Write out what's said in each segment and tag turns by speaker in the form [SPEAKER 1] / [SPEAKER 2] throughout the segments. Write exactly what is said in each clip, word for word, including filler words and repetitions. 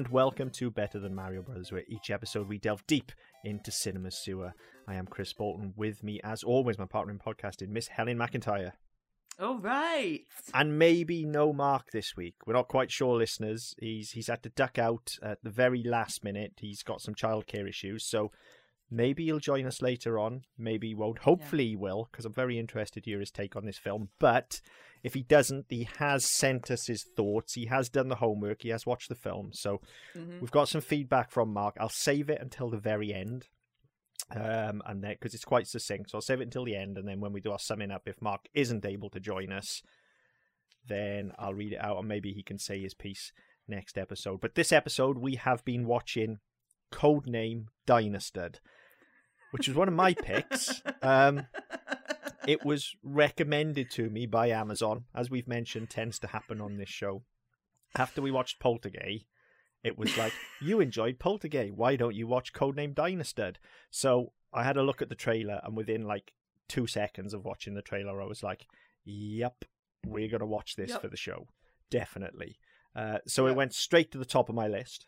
[SPEAKER 1] and welcome to Better Than Mario Brothers, where each episode we delve deep into cinema's sewer. I am Chris Bolton. With me, as always, my partner in podcasting, Miss Helen McIntyre.
[SPEAKER 2] All right.
[SPEAKER 1] And maybe no Mark this week. We're not quite sure, listeners. He's he's had to duck out at the very last minute. He's got some childcare issues, so maybe he'll join us later on. Maybe he won't. Hopefully yeah. he will, because I'm very interested to hear his take on this film. But if he doesn't, he has sent us his thoughts. He has done the homework. He has watched the film. So mm-hmm. we've got some feedback from Mark. I'll save it until the very end. Um, and then because it's quite succinct, so I'll save it until the end, and then when we do our summing up, if Mark isn't able to join us, then I'll read it out, and maybe he can say his piece next episode. But this episode, we have been watching Codename Dynastud, which was one of my picks. Um, it was recommended to me by Amazon, as we've mentioned, tends to happen on this show. After we watched Poltergeist, it was like, you enjoyed Poltergeist, why don't you watch Codename Dynastud? So I had a look at the trailer, and within like two seconds of watching the trailer, I was like, yep, we're going to watch this yep. for the show. Definitely. Uh, so yep. it went straight to the top of my list.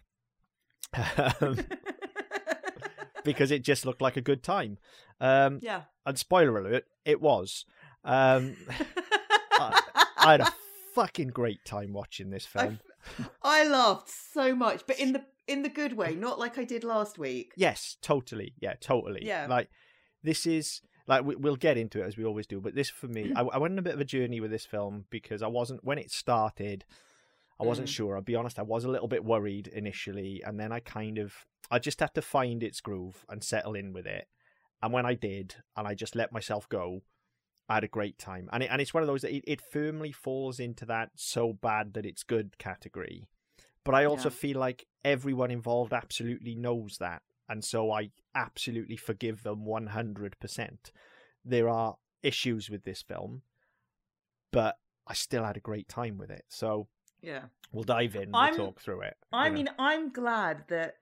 [SPEAKER 1] Um, because it just looked like a good time. Um,
[SPEAKER 2] yeah.
[SPEAKER 1] And spoiler alert, it was. Um, I, I had a fucking great time watching this film.
[SPEAKER 2] I, I laughed so much, but in the in the good way, not like I did last week.
[SPEAKER 1] Yes, totally. Yeah, totally.
[SPEAKER 2] Yeah.
[SPEAKER 1] Like, this is, like, we, we'll get into it as we always do, but this for me, I, I went on a bit of a journey with this film because I wasn't, when it started, I wasn't mm. sure. I'll be honest, I was a little bit worried initially, and then I kind of, I just had to find its groove and settle in with it. And when I did, and I just let myself go, I had a great time. And it, and it's one of those that it, it firmly falls into that so bad that it's good category. But I also yeah. feel like everyone involved absolutely knows that. And so I absolutely forgive them one hundred percent. There are issues with this film, but I still had a great time with it. So
[SPEAKER 2] yeah,
[SPEAKER 1] we'll dive in, we'll
[SPEAKER 2] I'm,
[SPEAKER 1] talk through it.
[SPEAKER 2] I mean, know. I'm glad that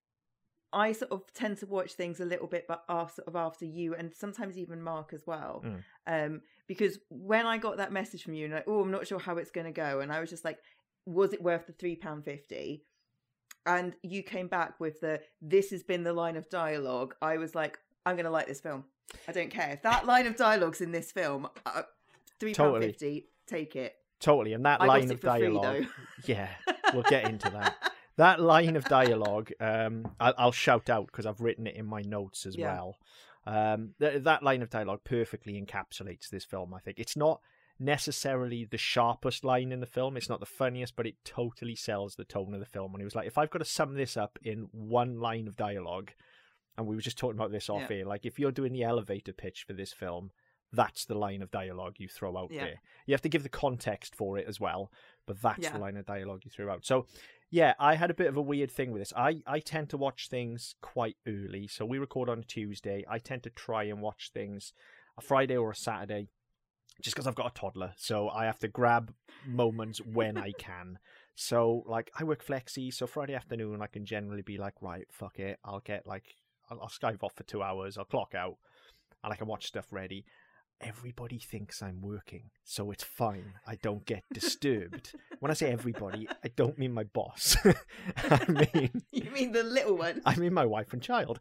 [SPEAKER 2] I sort of tend to watch things a little bit but after, sort of after you, and sometimes even Mark as well. Mm. Um, because when I got that message from you, and like, oh, I'm not sure how it's going to go, and I was just like, was it worth the three pounds fifty? And you came back with the, this has been the line of dialogue. I was like, I'm going to like this film. I don't care. If that line of dialogue's in this film, uh, three pounds
[SPEAKER 1] totally.
[SPEAKER 2] fifty, take it.
[SPEAKER 1] Totally. And that
[SPEAKER 2] I
[SPEAKER 1] line
[SPEAKER 2] got it
[SPEAKER 1] of
[SPEAKER 2] for
[SPEAKER 1] dialogue.
[SPEAKER 2] free,
[SPEAKER 1] Yeah, we'll get into that. That line of dialogue, um, I'll, I'll shout out because I've written it in my notes as yeah. well. Um, th- that line of dialogue perfectly encapsulates this film, I think. It's not necessarily the sharpest line in the film. It's not the funniest, but it totally sells the tone of the film. And he was like, if I've got to sum this up in one line of dialogue, and we were just talking about this off yeah. air, like if you're doing the elevator pitch for this film, that's the line of dialogue you throw out yeah. there. You have to give the context for it as well, but that's yeah. the line of dialogue you throw out. So yeah, I had a bit of a weird thing with this. I, I tend to watch things quite early. So we record on a Tuesday. I tend to try and watch things a Friday or a Saturday just because I've got a toddler. So I have to grab moments when I can. So like I work flexi. So Friday afternoon, I can generally be like, right, fuck it. I'll get like, I'll, I'll Skype off for two hours. I'll clock out and I can watch stuff ready. Everybody thinks I'm working, so it's fine. I don't get disturbed. When I say everybody, I don't mean my boss. I mean...
[SPEAKER 2] You mean the little one?
[SPEAKER 1] I mean my wife and child.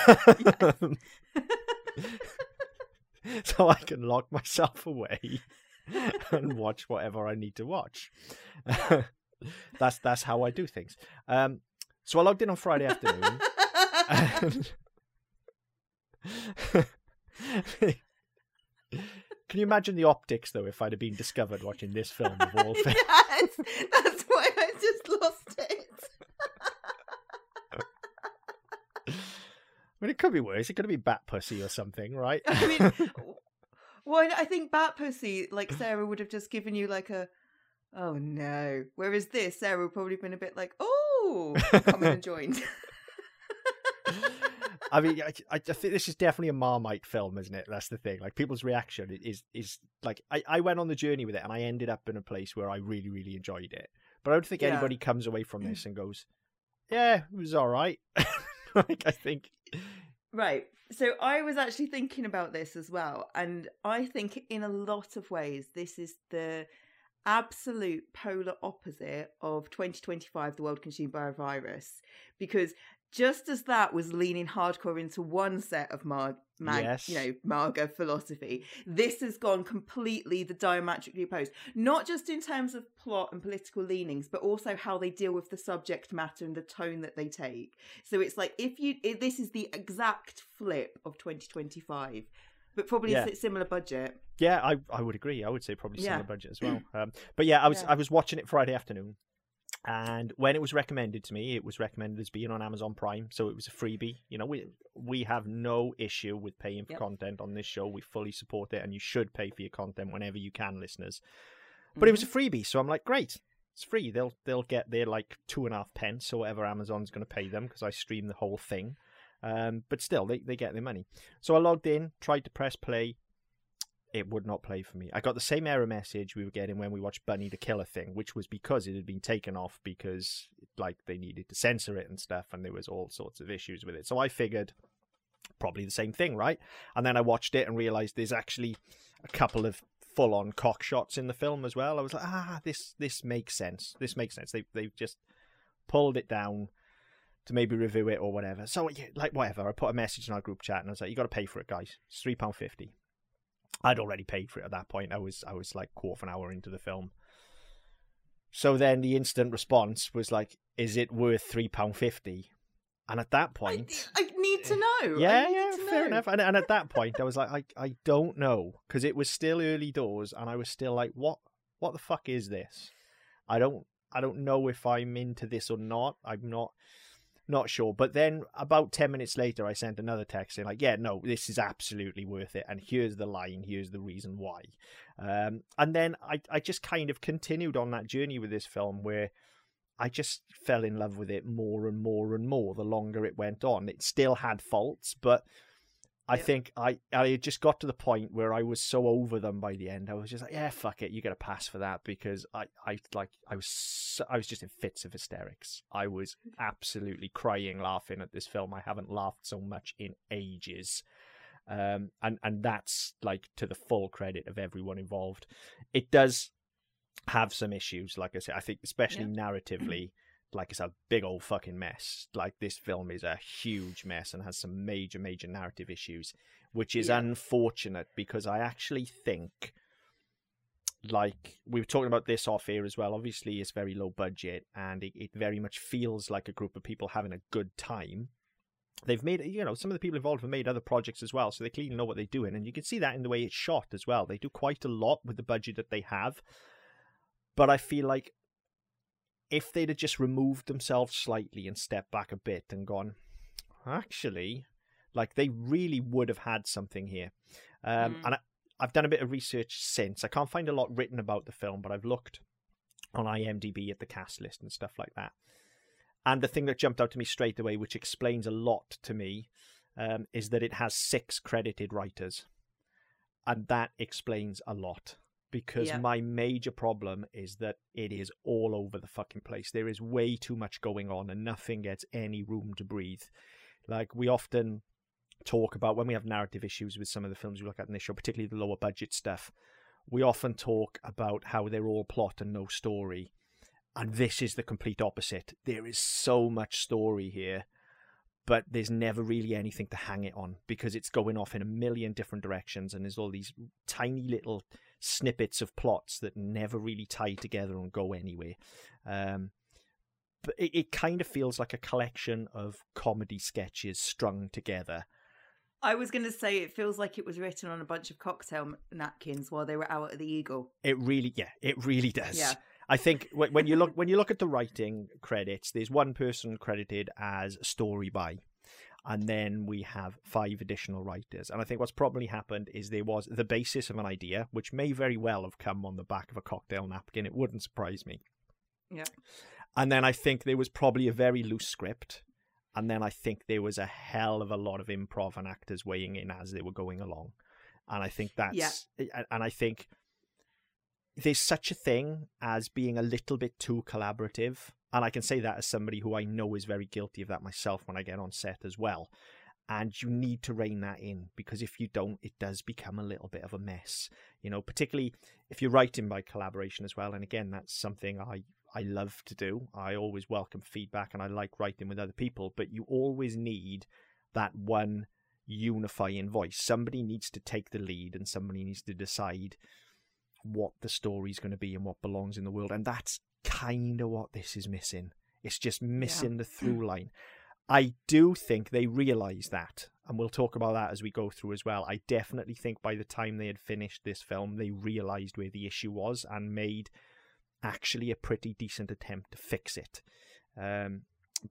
[SPEAKER 1] So I can lock myself away and watch whatever I need to watch. that's that's how I do things. Um, so I logged in on Friday afternoon. And... Can you imagine the optics, though, if I'd have been discovered watching this film of all things?
[SPEAKER 2] Yes, that's why I just lost it.
[SPEAKER 1] I mean, it could be worse. It could be Bat Pussy or something, right?
[SPEAKER 2] I mean, well, I think Bat Pussy, like Sarah would have just given you like a, oh no. Whereas this, Sarah would probably been a bit like, oh, come in and joined.
[SPEAKER 1] I mean, I, I think this is definitely a Marmite film, isn't it? That's the thing. Like, people's reaction is is like, I, I went on the journey with it, and I ended up in a place where I really, really enjoyed it. But I don't think yeah. anybody comes away from this and goes, yeah, it was all right. Like, I think.
[SPEAKER 2] Right. So I was actually thinking about this as well. And I think in a lot of ways, this is the absolute polar opposite of twenty twenty-five, The World Consumed by a Virus, because just as that was leaning hardcore into one set of Mar- Mag,
[SPEAKER 1] yes.
[SPEAKER 2] you know, Marga philosophy, this has gone completely the diametrically opposed. Not just in terms of plot and political leanings, but also how they deal with the subject matter and the tone that they take. So it's like, if you, if this is the exact flip of twenty twenty-five, but probably
[SPEAKER 1] yeah.
[SPEAKER 2] a similar budget.
[SPEAKER 1] Yeah, I I would agree. I would say probably similar
[SPEAKER 2] Yeah.
[SPEAKER 1] budget as well. Um, but yeah, I was
[SPEAKER 2] Yeah.
[SPEAKER 1] I was watching it Friday afternoon. And when it was recommended to me, it was recommended as being on Amazon Prime, so it was a freebie. You know, we we have no issue with paying for
[SPEAKER 2] Yep.
[SPEAKER 1] content on this show. We fully support it, and you should pay for your content whenever you can, listeners. But
[SPEAKER 2] Mm-hmm.
[SPEAKER 1] it was a freebie, so I'm like, great, it's free. They'll they'll get their like two and a half pence or whatever Amazon's going to pay them because I stream the whole thing. Um, but still, they they get their money. So I logged in, tried to press play. It would not play for me. I got the same error message we were getting when we watched Bunny the Killer Thing, which was because it had been taken off because like they needed to censor it and stuff, and there was all sorts of issues with it. So I figured probably the same thing, right? And then I watched it and realized there's actually a couple of full-on cock shots in the film as well. I was like, ah, this this makes sense. This makes sense. They they've just pulled it down to maybe review it or whatever. So yeah, like whatever. I put a message in our group chat and I was like, you got to pay for it, guys. It's three pound fifty. I'd already paid for it at that point. I was I was like quarter of an hour into the film. So then the instant response was like, is it worth three pound fifty? And at that point...
[SPEAKER 2] I, I need to know.
[SPEAKER 1] Yeah,
[SPEAKER 2] I need
[SPEAKER 1] yeah,
[SPEAKER 2] to
[SPEAKER 1] fair
[SPEAKER 2] know.
[SPEAKER 1] enough. And, and at that point, I was like, I, I don't know. Because it was still early doors, and I was still like, what what the fuck is this? I don't I don't know if I'm into this or not. I'm not... Not sure. But then about ten minutes later, I sent another text saying like, yeah, no, this is absolutely worth it. And here's the line. Here's the reason why. Um, and then I, I just kind of continued on that journey with this film where I just fell in love with it more and more and more the longer it went on. It still had faults, but I
[SPEAKER 2] Yep.
[SPEAKER 1] think I, I just got to the point where I was so over them by the end. I was just like, yeah, fuck it. You get a pass for that because I, I like, I was, so, I was just in fits of hysterics. I was absolutely crying, laughing at this film. I haven't laughed so much in ages. Um, and, and that's like to the full credit of everyone involved. It does have some issues. Like I said, I think especially
[SPEAKER 2] Yeah.
[SPEAKER 1] narratively, like it's a big old fucking mess. Like this film is a huge mess and has some major, major narrative issues, which is
[SPEAKER 2] Yeah.
[SPEAKER 1] unfortunate because I actually think, like we were talking about this off air as well, obviously it's very low budget and it, it very much feels like a group of people having a good time. They've made, you know, some of the people involved have made other projects as well, so they clearly know what they're doing. And you can see that in the way it's shot as well. They do quite a lot with the budget that they have. But I feel like if they'd have just removed themselves slightly and stepped back a bit and gone, actually, like they really would have had something here. Um,
[SPEAKER 2] Mm.
[SPEAKER 1] And I, I've done a bit of research since. I can't find a lot written about the film, but I've looked on IMDb at the cast list and stuff like that. And the thing that jumped out to me straight away, which explains a lot to me, um, is that it has six credited writers. And that explains a lot. Because
[SPEAKER 2] Yeah.
[SPEAKER 1] my major problem is that it is all over the fucking place. There is way too much going on and nothing gets any room to breathe. Like we often talk about when we have narrative issues with some of the films we look at in this show, particularly the lower budget stuff, we often talk about how they're all plot and no story. And this is the complete opposite. There is so much story here, but there's never really anything to hang it on because it's going off in a million different directions and there's all these tiny little snippets of plots that never really tie together and go anywhere. Um, but it, it kind of feels like a collection of comedy sketches strung together.
[SPEAKER 2] I was going to say it feels like it was written on a bunch of cocktail napkins while they were out at the Eagle.
[SPEAKER 1] It really, yeah, it really does.
[SPEAKER 2] Yeah.
[SPEAKER 1] I think when you look when you look at the writing credits, there's one person credited as story by, and then we have five additional writers. And I think what's probably happened is there was the basis of an idea, which may very well have come on the back of a cocktail napkin. It wouldn't surprise me.
[SPEAKER 2] Yeah.
[SPEAKER 1] And then I think there was probably a very loose script. And then I think there was a hell of a lot of improv and actors weighing in as they were going along. And I think that's...
[SPEAKER 2] Yeah.
[SPEAKER 1] And I think there's such a thing as being a little bit too collaborative. And I can say that as somebody who I know is very guilty of that myself when I get on set as well. And you need to rein that in, because if you don't, it does become a little bit of a mess, you know, particularly if you're writing by collaboration as well. And again, that's something I, I love to do. I always welcome feedback and I like writing with other people, but you always need that one unifying voice. Somebody needs to take the lead and somebody needs to decide what the story's going to be and what belongs in the world. And that's kind of what this is missing. It's just missing yeah. the through line. I do think they realised that, and we'll talk about that as we go through as well. I definitely think by the time they had finished this film, they realised where the issue was and made actually a pretty decent attempt to fix it. Um,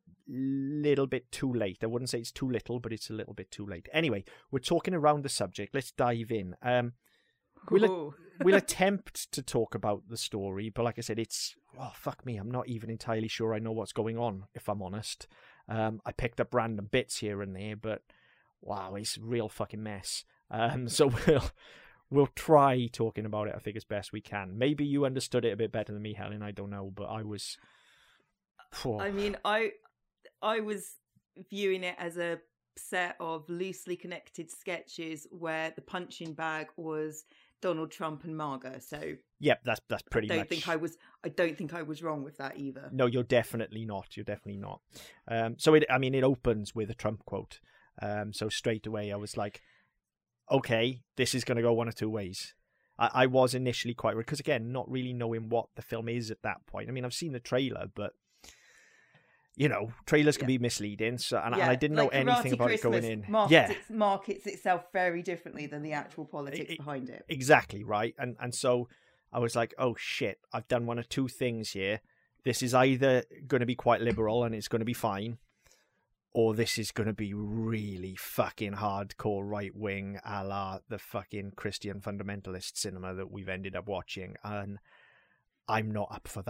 [SPEAKER 1] little bit too late. I wouldn't say it's too little, but it's a little bit too late. Anyway, we're talking around the subject. Let's dive in. Um, we'll, we'll attempt to talk about the story, but like I said, it's, oh, fuck me, I'm not even entirely sure I know what's going on, if I'm honest. Um, I picked up random bits here and there, but wow, it's a real fucking mess. Um, so we'll we'll try talking about it, I think, as best we can. Maybe you understood it a bit better than me, Helen. I don't know, but I was. Oh.
[SPEAKER 2] I mean, I I was viewing it as a set of loosely connected sketches where the punching bag was Donald Trump and MAGA. So
[SPEAKER 1] yep, that's that's pretty
[SPEAKER 2] I don't
[SPEAKER 1] much.
[SPEAKER 2] Think I was. I don't think I was wrong with that either.
[SPEAKER 1] No, you're definitely not. You're definitely not. Um, so it, I mean, it opens with a Trump quote. Um, so straight away, I was like, okay, this is going to go one of two ways. I, I was initially quite, because again, not really knowing what the film is at that point. I mean, I've seen the trailer, but you know, trailers can yeah. be misleading. So, and,
[SPEAKER 2] yeah,
[SPEAKER 1] and I didn't
[SPEAKER 2] like
[SPEAKER 1] know anything about
[SPEAKER 2] Christmas
[SPEAKER 1] it going in.
[SPEAKER 2] Markets,
[SPEAKER 1] yeah,
[SPEAKER 2] it markets itself very differently than the actual politics
[SPEAKER 1] it,
[SPEAKER 2] behind it.
[SPEAKER 1] Exactly right, and and so I was like, oh shit, I've done one of two things here. This is either going to be quite liberal and it's going to be fine, or this is going to be really fucking hardcore right wing, a la the fucking Christian fundamentalist cinema that we've ended up watching, and I'm not up for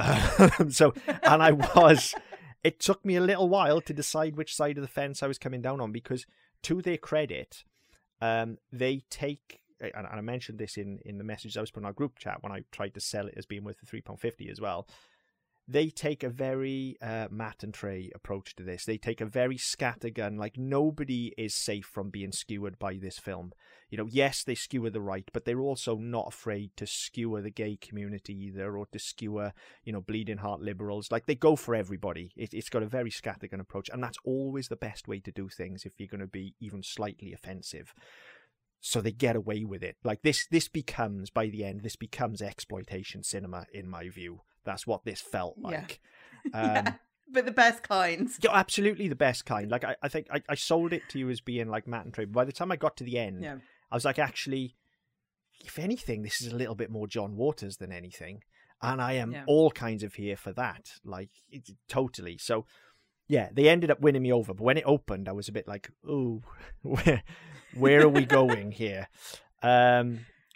[SPEAKER 1] that. so, and I was. It took me a little while to decide which side of the fence I was coming down on, because to their credit, um, they take, and I mentioned this in, in the message I was putting in our group chat when I tried to sell it as being worth the three pounds fifty as well. They take a very uh, Matt and Trey approach to this. They take a very scattergun, like nobody is safe from being skewered by this film. You know, yes, they skewer the right, but they're also not afraid to skewer the gay community either, or to skewer, you know, bleeding heart liberals. Like, they go for everybody. It, it's got a very scattergun approach, and that's always the best way to do things if you're going to be even slightly offensive. So they get away with it. Like, this, this becomes, by the end, this becomes exploitation cinema, in my view. That's what this felt like.
[SPEAKER 2] Yeah.
[SPEAKER 1] Um,
[SPEAKER 2] yeah, but the best kinds.
[SPEAKER 1] Yeah, absolutely the best kind. Like, I, I think I, I sold it to you as being like Matt and Trey. But by the time I got to the end, yeah. I was like, actually, if anything, this is a little bit more John Waters than anything. And I am yeah. all kinds of here for that. Like, it, totally. So, yeah, they ended up winning me over. But when it opened, I was a bit like, ooh, where, where are we going here? Um,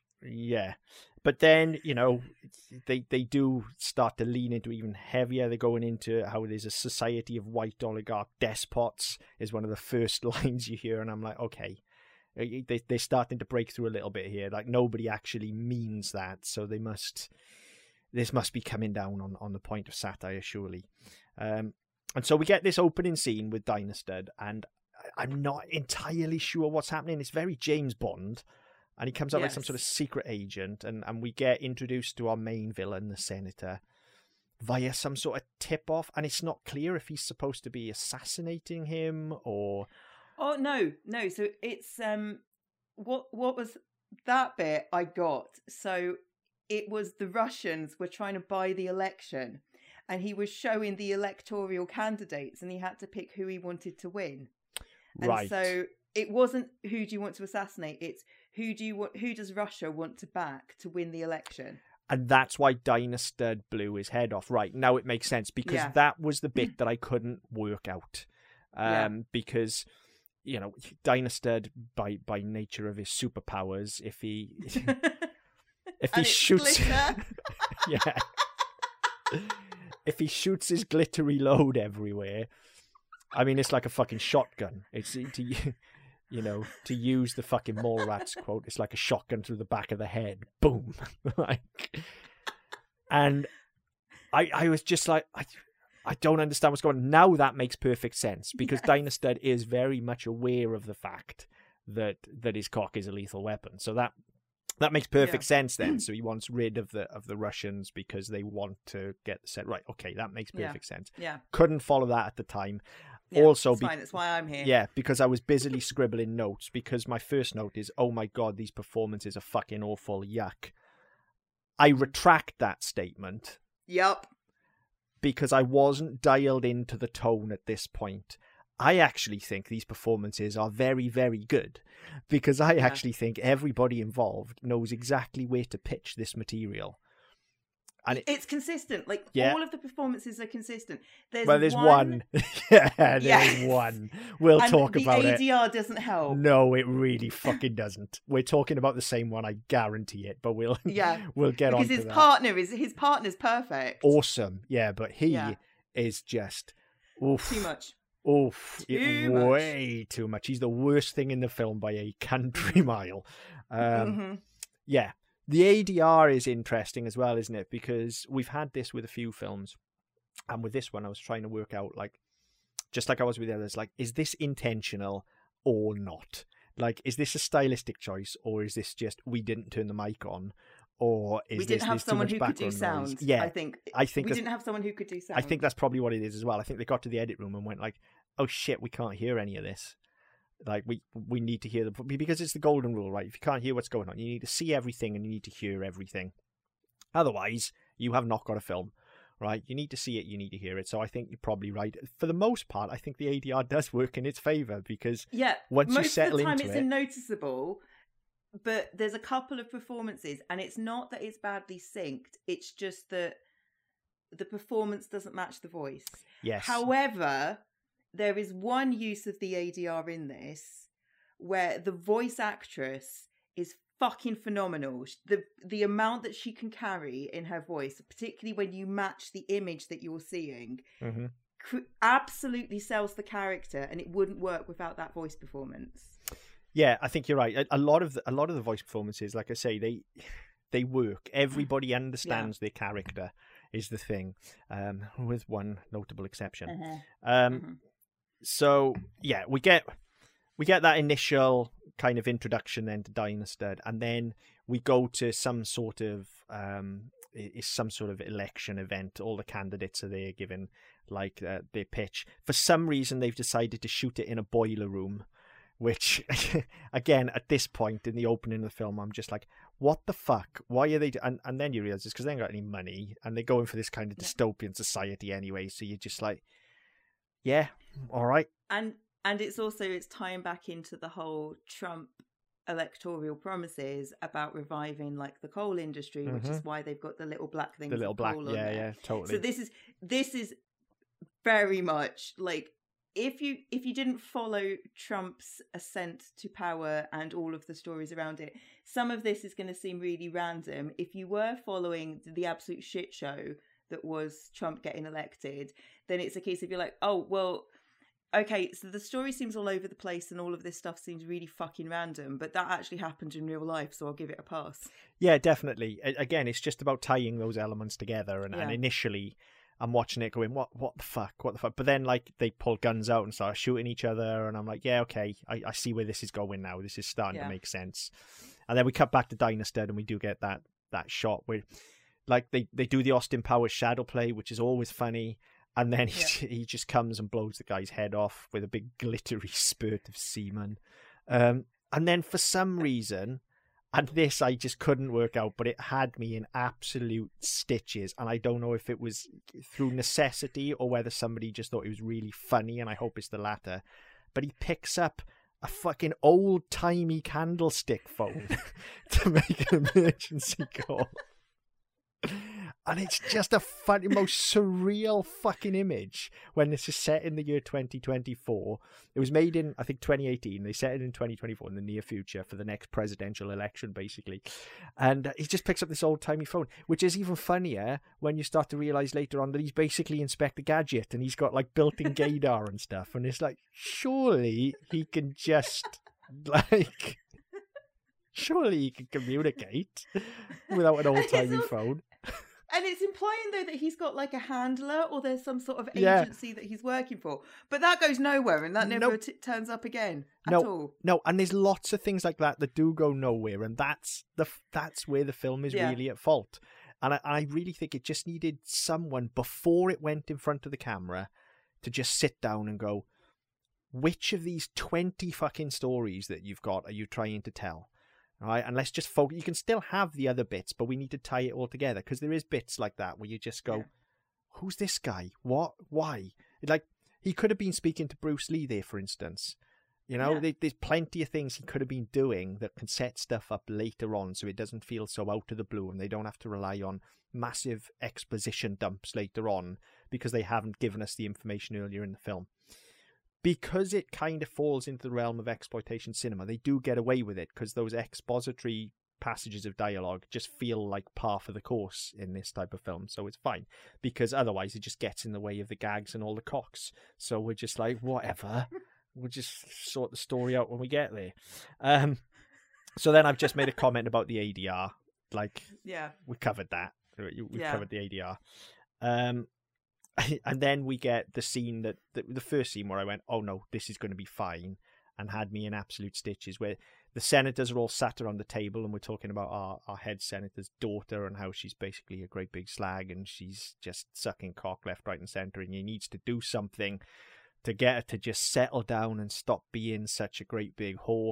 [SPEAKER 1] yeah. But then, you know, they they do start to lean into even heavier. They're going into how there's a society of white oligarch despots is one of the first lines you hear. And I'm like, okay, they, they're starting to break through a little bit here. Like, nobody actually means that. So they must, this must be coming down on, on the point of satire, surely. Um, and so we get this opening scene with Dynastud, and I'm not entirely sure what's happening. It's very James Bond. And he comes out yes. like some sort of secret agent, and, and we get introduced to our main villain, the senator, via some sort of tip-off, and it's not clear if he's supposed to be assassinating him or...
[SPEAKER 2] Oh, no, no. So it's... um, what what was that bit I got? So it was the Russians were trying to buy the election, and he was showing the electoral candidates, and he had to pick who he wanted to win. And
[SPEAKER 1] right.
[SPEAKER 2] so it wasn't who do you want to assassinate, it's who do you want, who does Russia want to back to win the election?
[SPEAKER 1] And that's why Dynastud blew his head off. Right, now it makes sense, because yeah. that was the bit that I couldn't work out. Um, yeah. Because, you know, Dynastud, by by nature of his superpowers, if he if he shoots, yeah, if he shoots his glittery load everywhere, I mean, it's like a fucking shotgun. It's to you know, to use the fucking Mallrats quote, it's like a shotgun through the back of the head. Boom. Like, and I I was just like, I, I don't understand what's going on. Now that makes perfect sense, because yes. Dinah Stud is very much aware of the fact that that his cock is a lethal weapon. So that that makes perfect yeah. sense then. So he wants rid of the of the Russians because they want to get the set right. Okay, that makes perfect
[SPEAKER 2] yeah.
[SPEAKER 1] sense.
[SPEAKER 2] Yeah.
[SPEAKER 1] Couldn't follow that at the time.
[SPEAKER 2] Yeah,
[SPEAKER 1] also,
[SPEAKER 2] that's
[SPEAKER 1] be-
[SPEAKER 2] fine. That's why I'm here.
[SPEAKER 1] Yeah, because I was busily scribbling notes, because my first note is, oh my God, these performances are fucking awful. Yuck. I retract that statement.
[SPEAKER 2] Yep.
[SPEAKER 1] Because I wasn't dialed into the tone at this point. I actually think these performances are very, very good, because I yeah. actually think everybody involved knows exactly where to pitch this material. And it,
[SPEAKER 2] it's consistent. Like
[SPEAKER 1] yeah.
[SPEAKER 2] all of the performances are consistent. There's
[SPEAKER 1] well, there's
[SPEAKER 2] one.
[SPEAKER 1] one. yeah, there's
[SPEAKER 2] yes.
[SPEAKER 1] one. We'll
[SPEAKER 2] and
[SPEAKER 1] talk about it.
[SPEAKER 2] The A D R doesn't help.
[SPEAKER 1] No, it really fucking doesn't. We're talking about the same one, I guarantee it. But we'll
[SPEAKER 2] yeah,
[SPEAKER 1] we'll get on to
[SPEAKER 2] because his
[SPEAKER 1] that.
[SPEAKER 2] partner is his partner's perfect.
[SPEAKER 1] Awesome, yeah, but he
[SPEAKER 2] yeah.
[SPEAKER 1] is just oof,
[SPEAKER 2] too much.
[SPEAKER 1] Oof,
[SPEAKER 2] too
[SPEAKER 1] it,
[SPEAKER 2] much.
[SPEAKER 1] way too much. He's the worst thing in the film by a country mile. Um,
[SPEAKER 2] mm-hmm.
[SPEAKER 1] Yeah. The A D R is interesting as well, isn't it? Because we've had this with a few films. And with this one, I was trying to work out, like, just like I was with the others, like, is this intentional or not? Like, is this a stylistic choice, or is this just we didn't turn the mic on? Or is
[SPEAKER 2] we didn't
[SPEAKER 1] this,
[SPEAKER 2] have someone who could do sound?
[SPEAKER 1] Noise? Yeah,
[SPEAKER 2] I think,
[SPEAKER 1] I think
[SPEAKER 2] we didn't have someone who could do sound.
[SPEAKER 1] I think that's probably what it is as well. I think they got to the edit room and went like, oh shit, we can't hear any of this. Like, we we need to hear the... Because it's the golden rule, right? If you can't hear what's going on, you need to see everything and you need to hear everything. Otherwise, you have not got a film, right? You need to see it, you need to hear it. So I think you're probably right. For the most part, I think the A D R does work in its favour, because
[SPEAKER 2] yeah,
[SPEAKER 1] once you settle into it...
[SPEAKER 2] most of the time it's unnoticeable, but there's a couple of performances, and it's not that it's badly synced, it's just that the performance doesn't match the voice.
[SPEAKER 1] Yes.
[SPEAKER 2] However... there is one use of the A D R in this where the voice actress is fucking phenomenal. The the amount that she can carry in her voice, particularly when you match the image that you're seeing,
[SPEAKER 1] mm-hmm.
[SPEAKER 2] absolutely sells the character, and it wouldn't work without that voice performance.
[SPEAKER 1] Yeah, I think you're right. A, a lot of the, a lot of the voice performances, like I say, they they work. Everybody understands yeah. their character is the thing, um, with one notable exception.
[SPEAKER 2] Uh-huh.
[SPEAKER 1] Um,
[SPEAKER 2] mm-hmm.
[SPEAKER 1] So yeah, we get we get that initial kind of introduction then to Dinah Stud, and then we go to some sort of um, is some sort of election event. All the candidates are there giving like uh, their pitch. For some reason, they've decided to shoot it in a boiler room, which again at this point in the opening of the film, I'm just like, what the fuck? Why are they? Do-? And and then you realize it's because they ain't got any money, and they're going for this kind of dystopian society anyway. So you're just like, yeah. All right.
[SPEAKER 2] And and it's also it's tying back into the whole Trump electoral promises about reviving like the coal industry, mm-hmm. which is why they've got the little black things.
[SPEAKER 1] The little black,
[SPEAKER 2] coal
[SPEAKER 1] yeah,
[SPEAKER 2] on there.
[SPEAKER 1] yeah, totally.
[SPEAKER 2] So this is this is very much like if you if you didn't follow Trump's ascent to power and all of the stories around it, some of this is going to seem really random. If you were following the absolute shit show that was Trump getting elected, then it's a case of you're like, oh well. Okay, so the story seems all over the place and all of this stuff seems really fucking random, but that actually happened in real life, so I'll give it a pass.
[SPEAKER 1] Yeah, definitely. Again, it's just about tying those elements together, and,
[SPEAKER 2] yeah.
[SPEAKER 1] and initially I'm watching it going, what what the fuck, what the fuck? But then, like, they pull guns out and start shooting each other, and I'm like, yeah, okay, I, I see where this is going now. This is starting
[SPEAKER 2] yeah.
[SPEAKER 1] to make sense. And then we cut back to Dinah Stud, and we do get that, that shot where, like, they, they do the Austin Powers shadow play, which is always funny. And then he, yeah. he just comes and blows the guy's head off with a big glittery spurt of semen. Um, and then for some reason, and this I just couldn't work out, but it had me in absolute stitches. And I don't know if it was through necessity or whether somebody just thought it was really funny, and I hope it's the latter. But he picks up a fucking old-timey candlestick phone to make an emergency call. And it's just a funny, most surreal fucking image when this is set in the year twenty twenty-four. It was made in, I think, twenty eighteen. They set it in twenty twenty-four, in the near future, for the next presidential election, basically. And uh, he just picks up this old-timey phone, which is even funnier when you start to realise later on that he's basically Inspector Gadget, and he's got, like, built-in gaydar and stuff. And it's like, surely he can just, like... surely he can communicate without an old-timey phone.
[SPEAKER 2] And it's implying, though, that he's got like a handler or there's some sort of
[SPEAKER 1] Yeah.
[SPEAKER 2] agency that he's working for. But that goes nowhere and that never
[SPEAKER 1] Nope.
[SPEAKER 2] t- turns up again at
[SPEAKER 1] No.
[SPEAKER 2] all.
[SPEAKER 1] No, and there's lots of things like that that do go nowhere, and that's the that's where the film is
[SPEAKER 2] Yeah.
[SPEAKER 1] really at fault. And I, I really think it just needed someone before it went in front of the camera to just sit down and go, which of these twenty fucking stories that you've got are you trying to tell? All right, and let's just focus. You can still have the other bits, but we need to tie it all together, because there is bits like that where you just go,
[SPEAKER 2] Yeah.
[SPEAKER 1] who's this guy? What? Why? Like, he could have been speaking to Bruce Lee there, for instance. You know,
[SPEAKER 2] Yeah.
[SPEAKER 1] there, there's plenty of things he could have been doing that can set stuff up later on so it doesn't feel so out of the blue, and they don't have to rely on massive exposition dumps later on because they haven't given us the information earlier in the film. Because it kind of falls into the realm of exploitation cinema, they do get away with it, because those expository passages of dialogue just feel like par for the course in this type of film, so it's fine, because otherwise it just gets in the way of the gags and all the cocks. So we're just like, whatever, we'll just sort the story out when we get there. Um, so then I've just made a comment about the A D R, like,
[SPEAKER 2] Yeah.
[SPEAKER 1] we covered that. We've
[SPEAKER 2] Yeah.
[SPEAKER 1] covered the A D R. Um, and then we get the scene that the, the first scene where I went, oh no, this is going to be fine, and had me in absolute stitches, where the senators are all sat around the table and we're talking about our, our head senator's daughter and how she's basically a great big slag and she's just sucking cock left, right and centre, and he needs to do something to get her to just settle down and stop being such a great big whore.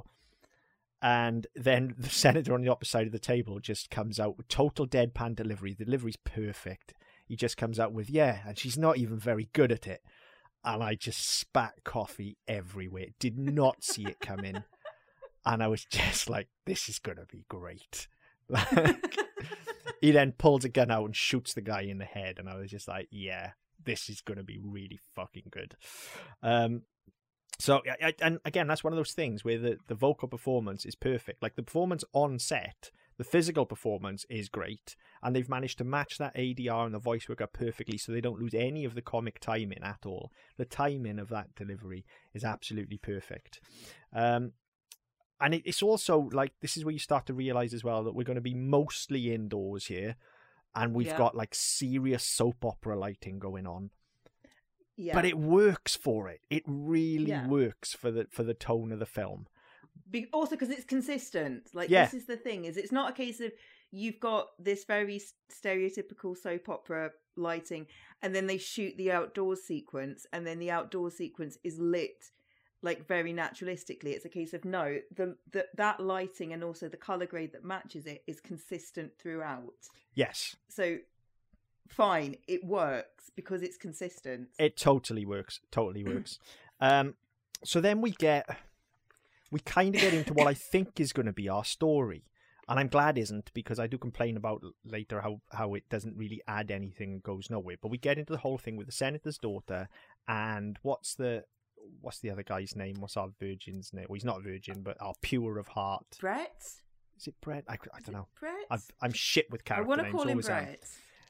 [SPEAKER 1] And then the senator on the opposite side of the table just comes out with total deadpan delivery. The delivery's perfect. He just comes out with, yeah, and she's not even very good at it. And I just spat coffee everywhere. Did not see it come in. And I was just like, this is going to be great. Like, he then pulls a gun out and shoots the guy in the head. And I was just like, yeah, this is going to be really fucking good. Um, so, I, and again, that's one of those things where the, the vocal performance is perfect. Like, the performance on set, the physical performance is great, and they've managed to match that A D R and the voice work up perfectly, so they don't lose any of the comic timing at all. The timing of that delivery is absolutely perfect. Um, and it, it's also, like, this is where you start to realize as well that we're going to be mostly indoors here, and we've
[SPEAKER 2] Yeah.
[SPEAKER 1] got, like, serious soap opera lighting going on.
[SPEAKER 2] Yeah.
[SPEAKER 1] But it works for it. It really
[SPEAKER 2] Yeah.
[SPEAKER 1] works for the for the tone of the film.
[SPEAKER 2] Be- also because it's consistent. Like,
[SPEAKER 1] Yeah.
[SPEAKER 2] this is the thing, is it's not a case of you've got this very s- stereotypical soap opera lighting and then they shoot the outdoors sequence and then the outdoors sequence is lit like very naturalistically. It's a case of no, the, the that lighting and also the color grade that matches it is consistent throughout.
[SPEAKER 1] Yes,
[SPEAKER 2] So fine, it works because it's consistent.
[SPEAKER 1] it totally works. Totally works. Um, so then we get, we kind of get into what I think is going to be our story. And I'm glad isn't, because I do complain about later how, how it doesn't really add anything and goes nowhere. But we get into the whole thing with the senator's daughter and what's the what's the other guy's name? What's our virgin's name? Well, he's not a virgin, but our pure of heart.
[SPEAKER 2] Brett?
[SPEAKER 1] Is it Brett? I, I
[SPEAKER 2] Is
[SPEAKER 1] don't
[SPEAKER 2] it
[SPEAKER 1] know.
[SPEAKER 2] Brett?
[SPEAKER 1] I've, I'm shit with
[SPEAKER 2] I
[SPEAKER 1] character
[SPEAKER 2] want to
[SPEAKER 1] names.
[SPEAKER 2] call him
[SPEAKER 1] always am.
[SPEAKER 2] Brett.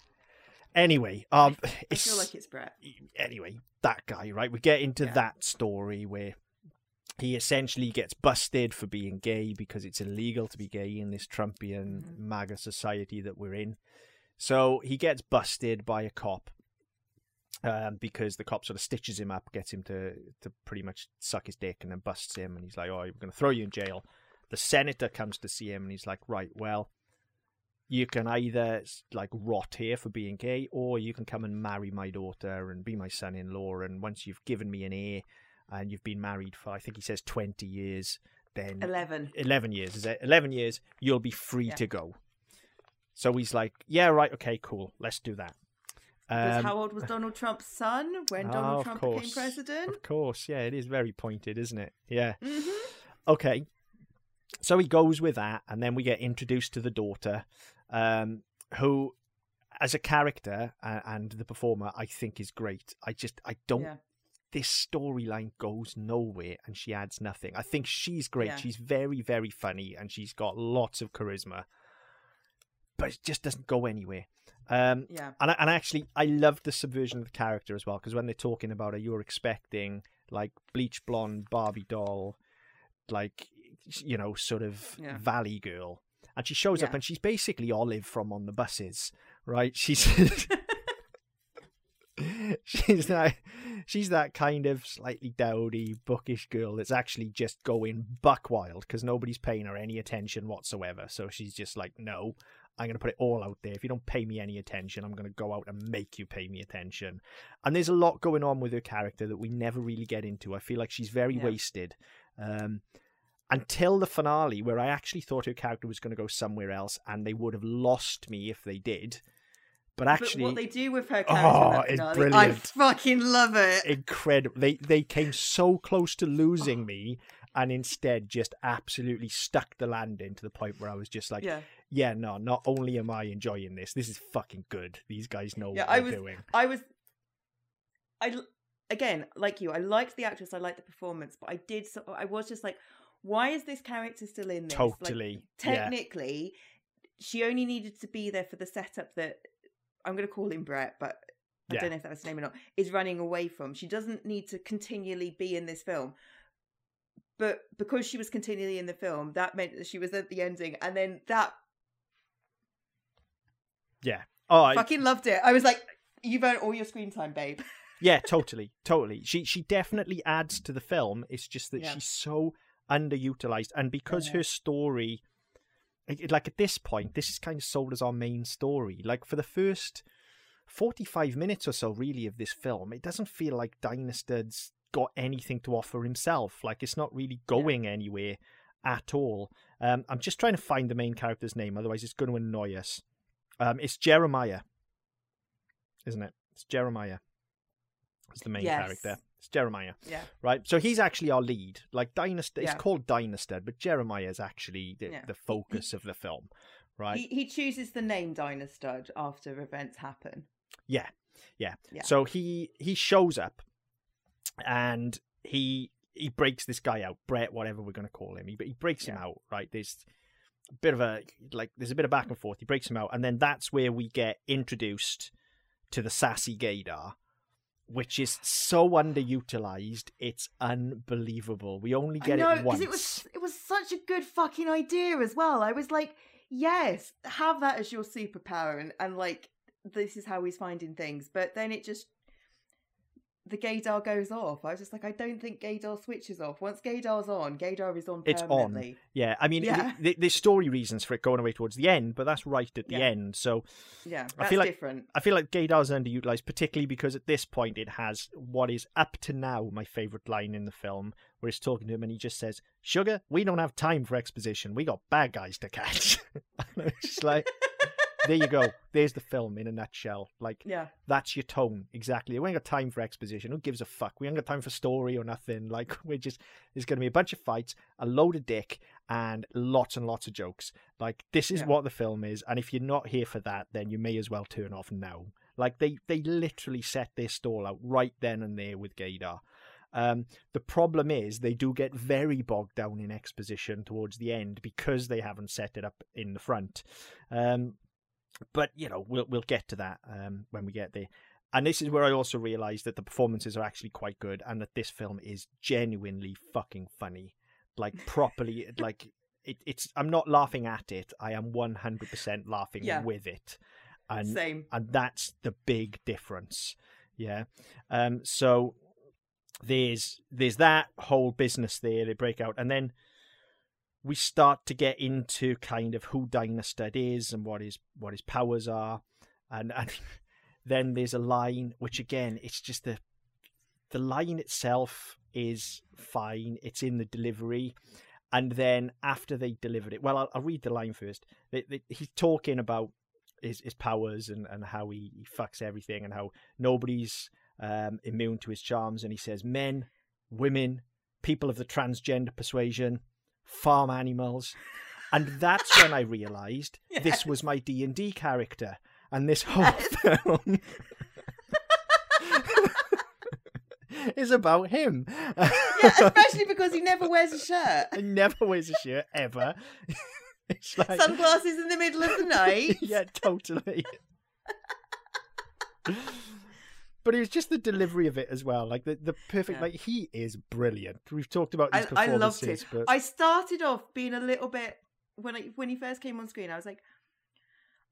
[SPEAKER 1] Anyway, um,
[SPEAKER 2] I
[SPEAKER 1] it's,
[SPEAKER 2] feel like it's Brett.
[SPEAKER 1] anyway, that guy, right? We get into
[SPEAKER 2] Yeah.
[SPEAKER 1] that story where he essentially gets busted for being gay because it's illegal to be gay in this Trumpian
[SPEAKER 2] Mhm.
[SPEAKER 1] MAGA society that we're in. So he gets busted by a cop um, because the cop sort of stitches him up, gets him to, to pretty much suck his dick, and then busts him. And he's like, oh, we're going to throw you in jail. The senator comes to see him and he's like, right, well, you can either like rot here for being gay, or you can come and marry my daughter and be my son-in-law. And once you've given me an heir and you've been married for, I think he says twenty years, then
[SPEAKER 2] Eleven.
[SPEAKER 1] eleven years, is it? eleven years, you'll be free
[SPEAKER 2] Yeah.
[SPEAKER 1] to go. So he's like, yeah, right. Okay, cool. Let's do that.
[SPEAKER 2] Because
[SPEAKER 1] Um,
[SPEAKER 2] how old was Donald Trump's son when
[SPEAKER 1] oh,
[SPEAKER 2] Donald
[SPEAKER 1] of
[SPEAKER 2] Trump became
[SPEAKER 1] course.
[SPEAKER 2] president?
[SPEAKER 1] Of course. Yeah, it is very pointed, isn't it? Yeah.
[SPEAKER 2] hmm
[SPEAKER 1] Okay. So he goes with that, and then we get introduced to the daughter, um, who, as a character and, and the performer, I think is great. I just, I don't,
[SPEAKER 2] Yeah.
[SPEAKER 1] this storyline goes nowhere, and she adds nothing. I think she's great.
[SPEAKER 2] Yeah.
[SPEAKER 1] She's very, very funny, and she's got lots of charisma, but it just doesn't go anywhere. Um,
[SPEAKER 2] Yeah.
[SPEAKER 1] and I, and actually, I love the subversion of the character as well, because when they're talking about her, you're expecting like bleach blonde Barbie doll, like, you know, sort of
[SPEAKER 2] Yeah.
[SPEAKER 1] valley girl, and she shows up
[SPEAKER 2] Yeah.
[SPEAKER 1] and she's basically Olive from On the Buses, right? She's she's that she's that kind of slightly dowdy, bookish girl that's actually just going buck wild because nobody's paying her any attention whatsoever. So she's just like, no, I'm going to put it all out there. If you don't pay me any attention, I'm going to go out and make you pay me attention. And there's a lot going on with her character that we never really get into. I feel like she's very yeah. wasted. Um, until the finale, where I actually thought her character was going to go somewhere else, and they would have lost me if they did. But actually,
[SPEAKER 2] but what they do with her character
[SPEAKER 1] oh,
[SPEAKER 2] in that
[SPEAKER 1] it's
[SPEAKER 2] finale,
[SPEAKER 1] brilliant.
[SPEAKER 2] I fucking love it.
[SPEAKER 1] Incredible. They they came so close to losing oh. me, and instead just absolutely stuck the landing to the point where I was just like, yeah, yeah no, not only am I enjoying this, this is fucking good. These guys know yeah, what
[SPEAKER 2] I
[SPEAKER 1] they're
[SPEAKER 2] was,
[SPEAKER 1] doing.
[SPEAKER 2] I was, I again, like you, I liked the actress, I liked the performance, but I did, so, I was just like, why is this character still in this?
[SPEAKER 1] Totally.
[SPEAKER 2] Like, technically, yeah. she only needed to be there for the setup that, I'm going to call him Brett, but I yeah. don't know if that's his name or not, is running away from. She doesn't need to continually be in this film. But because she was continually in the film, that meant that she was at the ending. And then that...
[SPEAKER 1] Yeah. Oh, I
[SPEAKER 2] fucking loved it. I was like, you've earned all your screen time, babe.
[SPEAKER 1] Yeah, totally. Totally. She she definitely adds to the film. It's just that yeah. she's so underutilized. And because yeah. her story... Like, at this point, this is kind of sold as our main story. Like, for the first forty-five minutes or so, really, of this film, it doesn't feel like Dynastad's got anything to offer himself. Like, it's not really going yeah. anywhere at all. Um, I'm just trying to find the main character's name, otherwise it's going to annoy us. Um, it's Jeremiah, isn't it? It's Jeremiah. It's the main yes. character. It's Jeremiah.
[SPEAKER 2] Yeah.
[SPEAKER 1] Right. So he's actually our lead. Like Dynastad, yeah. it's called Dynastad, but Jeremiah is actually the, yeah. the focus
[SPEAKER 2] he,
[SPEAKER 1] of the film. Right.
[SPEAKER 2] He, he chooses the name Dynastad after events happen.
[SPEAKER 1] Yeah. yeah. Yeah. So he he shows up and he he breaks this guy out, Brett, whatever we're going to call him. He he breaks yeah. him out. Right. There's a bit of a like there's a bit of back and forth. He breaks him out, and then that's where we get introduced to the sassy gaydar, which is so underutilized, it's unbelievable. We only get
[SPEAKER 2] I know,
[SPEAKER 1] it once.
[SPEAKER 2] It was it was such a good fucking idea as well. I was like, yes, have that as your superpower, and, and like this is how he's finding things. But then it just the gaydar goes off. I was just like, I don't think gaydar switches off. Once gaydar's on, gaydar is on permanently.
[SPEAKER 1] It's on. Yeah, I mean, yeah. It, it, there's story reasons for it going away towards the end, but that's right at the
[SPEAKER 2] yeah.
[SPEAKER 1] end. So
[SPEAKER 2] yeah, that's
[SPEAKER 1] I feel like,
[SPEAKER 2] different.
[SPEAKER 1] I feel like gaydar's underutilized, particularly because at this point it has what is up to now my favorite line in the film, where he's talking to him and he just says, "Sugar, we don't have time for exposition. We got bad guys to catch." And it's just like, there you go. There's the film in a nutshell. Like,
[SPEAKER 2] yeah.
[SPEAKER 1] that's your tone. Exactly. We ain't got time for exposition. Who gives a fuck? We ain't got time for story or nothing. Like, we're just, there's going to be a bunch of fights, a load of dick, and lots and lots of jokes. Like, this is yeah. what the film is. And if you're not here for that, then you may as well turn off now. Like, they, they literally set their stall out right then and there with gaydar. Um, the problem is they do get very bogged down in exposition towards the end because they haven't set it up in the front. Um, But, you know, we'll we'll get to that um, when we get there. And this is where I also realised that the performances are actually quite good and that this film is genuinely fucking funny. Like, properly, like, it, it's... I'm not laughing at it. I am one hundred percent laughing yeah. with it. And,
[SPEAKER 2] Same.
[SPEAKER 1] And that's the big difference. Yeah. Um. So, there's there's that whole business there. They break out. And then we start to get into kind of who Dynastad is and what his what his powers are, and and then there's a line which again it's just the the line itself is fine. It's in the delivery, and then after they delivered it, well, I'll, I'll read the line first. They, they, he's talking about his his powers and and how he, he fucks everything and how nobody's um, immune to his charms, and he says men, women, people of the transgender persuasion, farm animals, and that's when I realised yes. this was my D and D character, and this whole yes. film is about him.
[SPEAKER 2] Yeah, especially because he never wears a shirt.
[SPEAKER 1] He never wears a shirt ever. It's like...
[SPEAKER 2] sunglasses in the middle of the night.
[SPEAKER 1] Yeah, totally. But it was just the delivery of it as well. Like, the, the perfect... Yeah. Like, he is brilliant. We've talked about his
[SPEAKER 2] I,
[SPEAKER 1] performances.
[SPEAKER 2] I loved it.
[SPEAKER 1] But...
[SPEAKER 2] I started off being a little bit... When I when he first came on screen, I was like,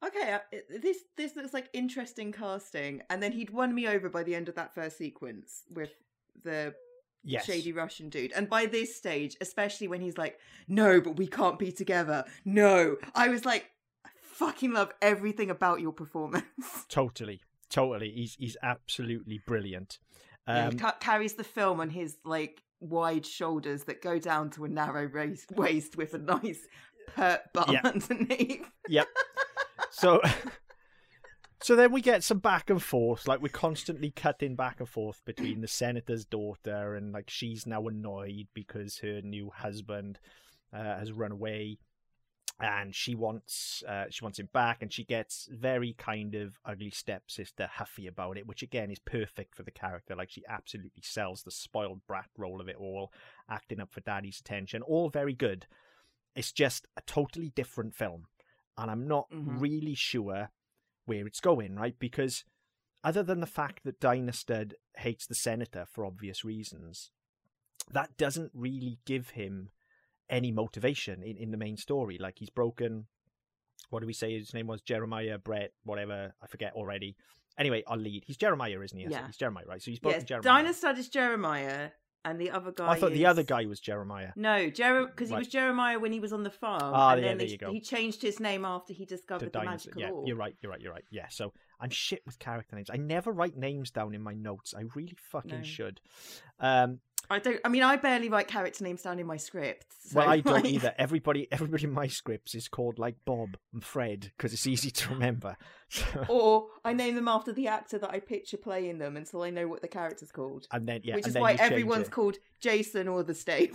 [SPEAKER 2] okay, uh, this this looks like interesting casting. And then he'd won me over by the end of that first sequence with the
[SPEAKER 1] yes.
[SPEAKER 2] shady Russian dude. And by this stage, especially when he's like, no, but we can't be together. No. I was like, I fucking love everything about your performance.
[SPEAKER 1] Totally. Totally. He's he's absolutely brilliant. Um,
[SPEAKER 2] yeah, he ca- carries the film on his like wide shoulders that go down to a narrow waist, waist with a nice pert bum
[SPEAKER 1] yeah.
[SPEAKER 2] underneath.
[SPEAKER 1] Yep. So, so then we get some back and forth. Like we're constantly cutting back and forth between the senator's daughter and like she's now annoyed because her new husband uh, has run away, and she wants uh, she wants him back, and she gets very kind of ugly stepsister huffy about it, which again is perfect for the character. Like she absolutely sells the spoiled brat role of it all, acting up for daddy's attention. All very good. It's just a totally different film. And I'm not mm-hmm. really sure where it's going, right? Because other than the fact that Dynastad hates the senator for obvious reasons, that doesn't really give him any motivation in, in the main story. Like he's broken, what do we say his name was? Jeremiah, Brett, whatever, I forget already. Anyway, I'll lead. He's Jeremiah, isn't he?
[SPEAKER 2] Yeah.
[SPEAKER 1] He's Jeremiah, right? So he's broken
[SPEAKER 2] yes,
[SPEAKER 1] Jeremiah.
[SPEAKER 2] Dynastad is Jeremiah. And the other guy
[SPEAKER 1] I thought
[SPEAKER 2] is...
[SPEAKER 1] the other guy was Jeremiah.
[SPEAKER 2] No, Jer because he
[SPEAKER 1] right.
[SPEAKER 2] was Jeremiah when he was on the farm.
[SPEAKER 1] Ah,
[SPEAKER 2] and
[SPEAKER 1] yeah,
[SPEAKER 2] then
[SPEAKER 1] there
[SPEAKER 2] they,
[SPEAKER 1] you go.
[SPEAKER 2] He changed his name after he discovered the, the magical
[SPEAKER 1] yeah,
[SPEAKER 2] orb.
[SPEAKER 1] You're right, you're right, you're right. Yeah, so I'm shit with character names. I never write names down in my notes. I really fucking
[SPEAKER 2] No.
[SPEAKER 1] should. Um,
[SPEAKER 2] I don't. I mean, I barely write character names down in my scripts. So
[SPEAKER 1] well, I don't
[SPEAKER 2] like...
[SPEAKER 1] either. Everybody, everybody in my scripts is called like Bob and Fred because it's easy to remember.
[SPEAKER 2] Or I name them after the actor that I picture playing them until I know what the character's called.
[SPEAKER 1] And then, yeah,
[SPEAKER 2] which
[SPEAKER 1] and
[SPEAKER 2] is
[SPEAKER 1] then
[SPEAKER 2] why
[SPEAKER 1] you change
[SPEAKER 2] everyone's
[SPEAKER 1] it.
[SPEAKER 2] called Jason or the State.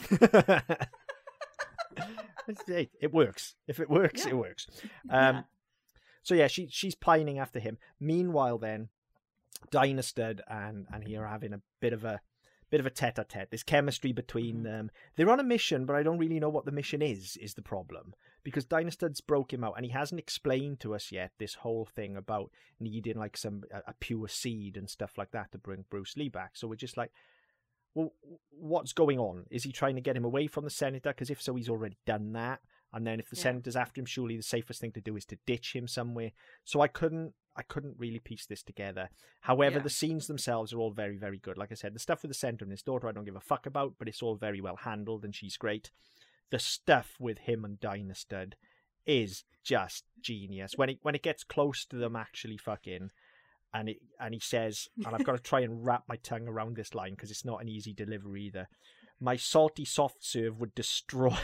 [SPEAKER 1] it, it works. If it works,
[SPEAKER 2] Yeah.
[SPEAKER 1] it works. Um,
[SPEAKER 2] Yeah.
[SPEAKER 1] So yeah, she she's pining after him. Meanwhile, then Dynastad and and he are having a bit of a bit of a tete-a-tete. There's chemistry between mm-hmm. them. They're on a mission, but I don't really know what the mission is. Is the problem because Dynastad's broke him out, and he hasn't explained to us yet this whole thing about needing like some a, a pure seed and stuff like that to bring Bruce Lee back. So we're just like, well, what's going on? Is he trying to get him away from the senator? Because if so, he's already done that. And then if the yeah. senator's after him, surely the safest thing to do is to ditch him somewhere. So I couldn't, I couldn't really piece this together. However, yeah. the scenes themselves are all very, very good. Like I said, the stuff with the senator and his daughter, I don't give a fuck about, but it's all very well handled, and she's great. The stuff with him and Dynastad is just genius. When it when it gets close to them actually fucking, and it and he says, and I've got to try and wrap my tongue around this line because it's not an easy delivery either. My salty soft serve would destroy.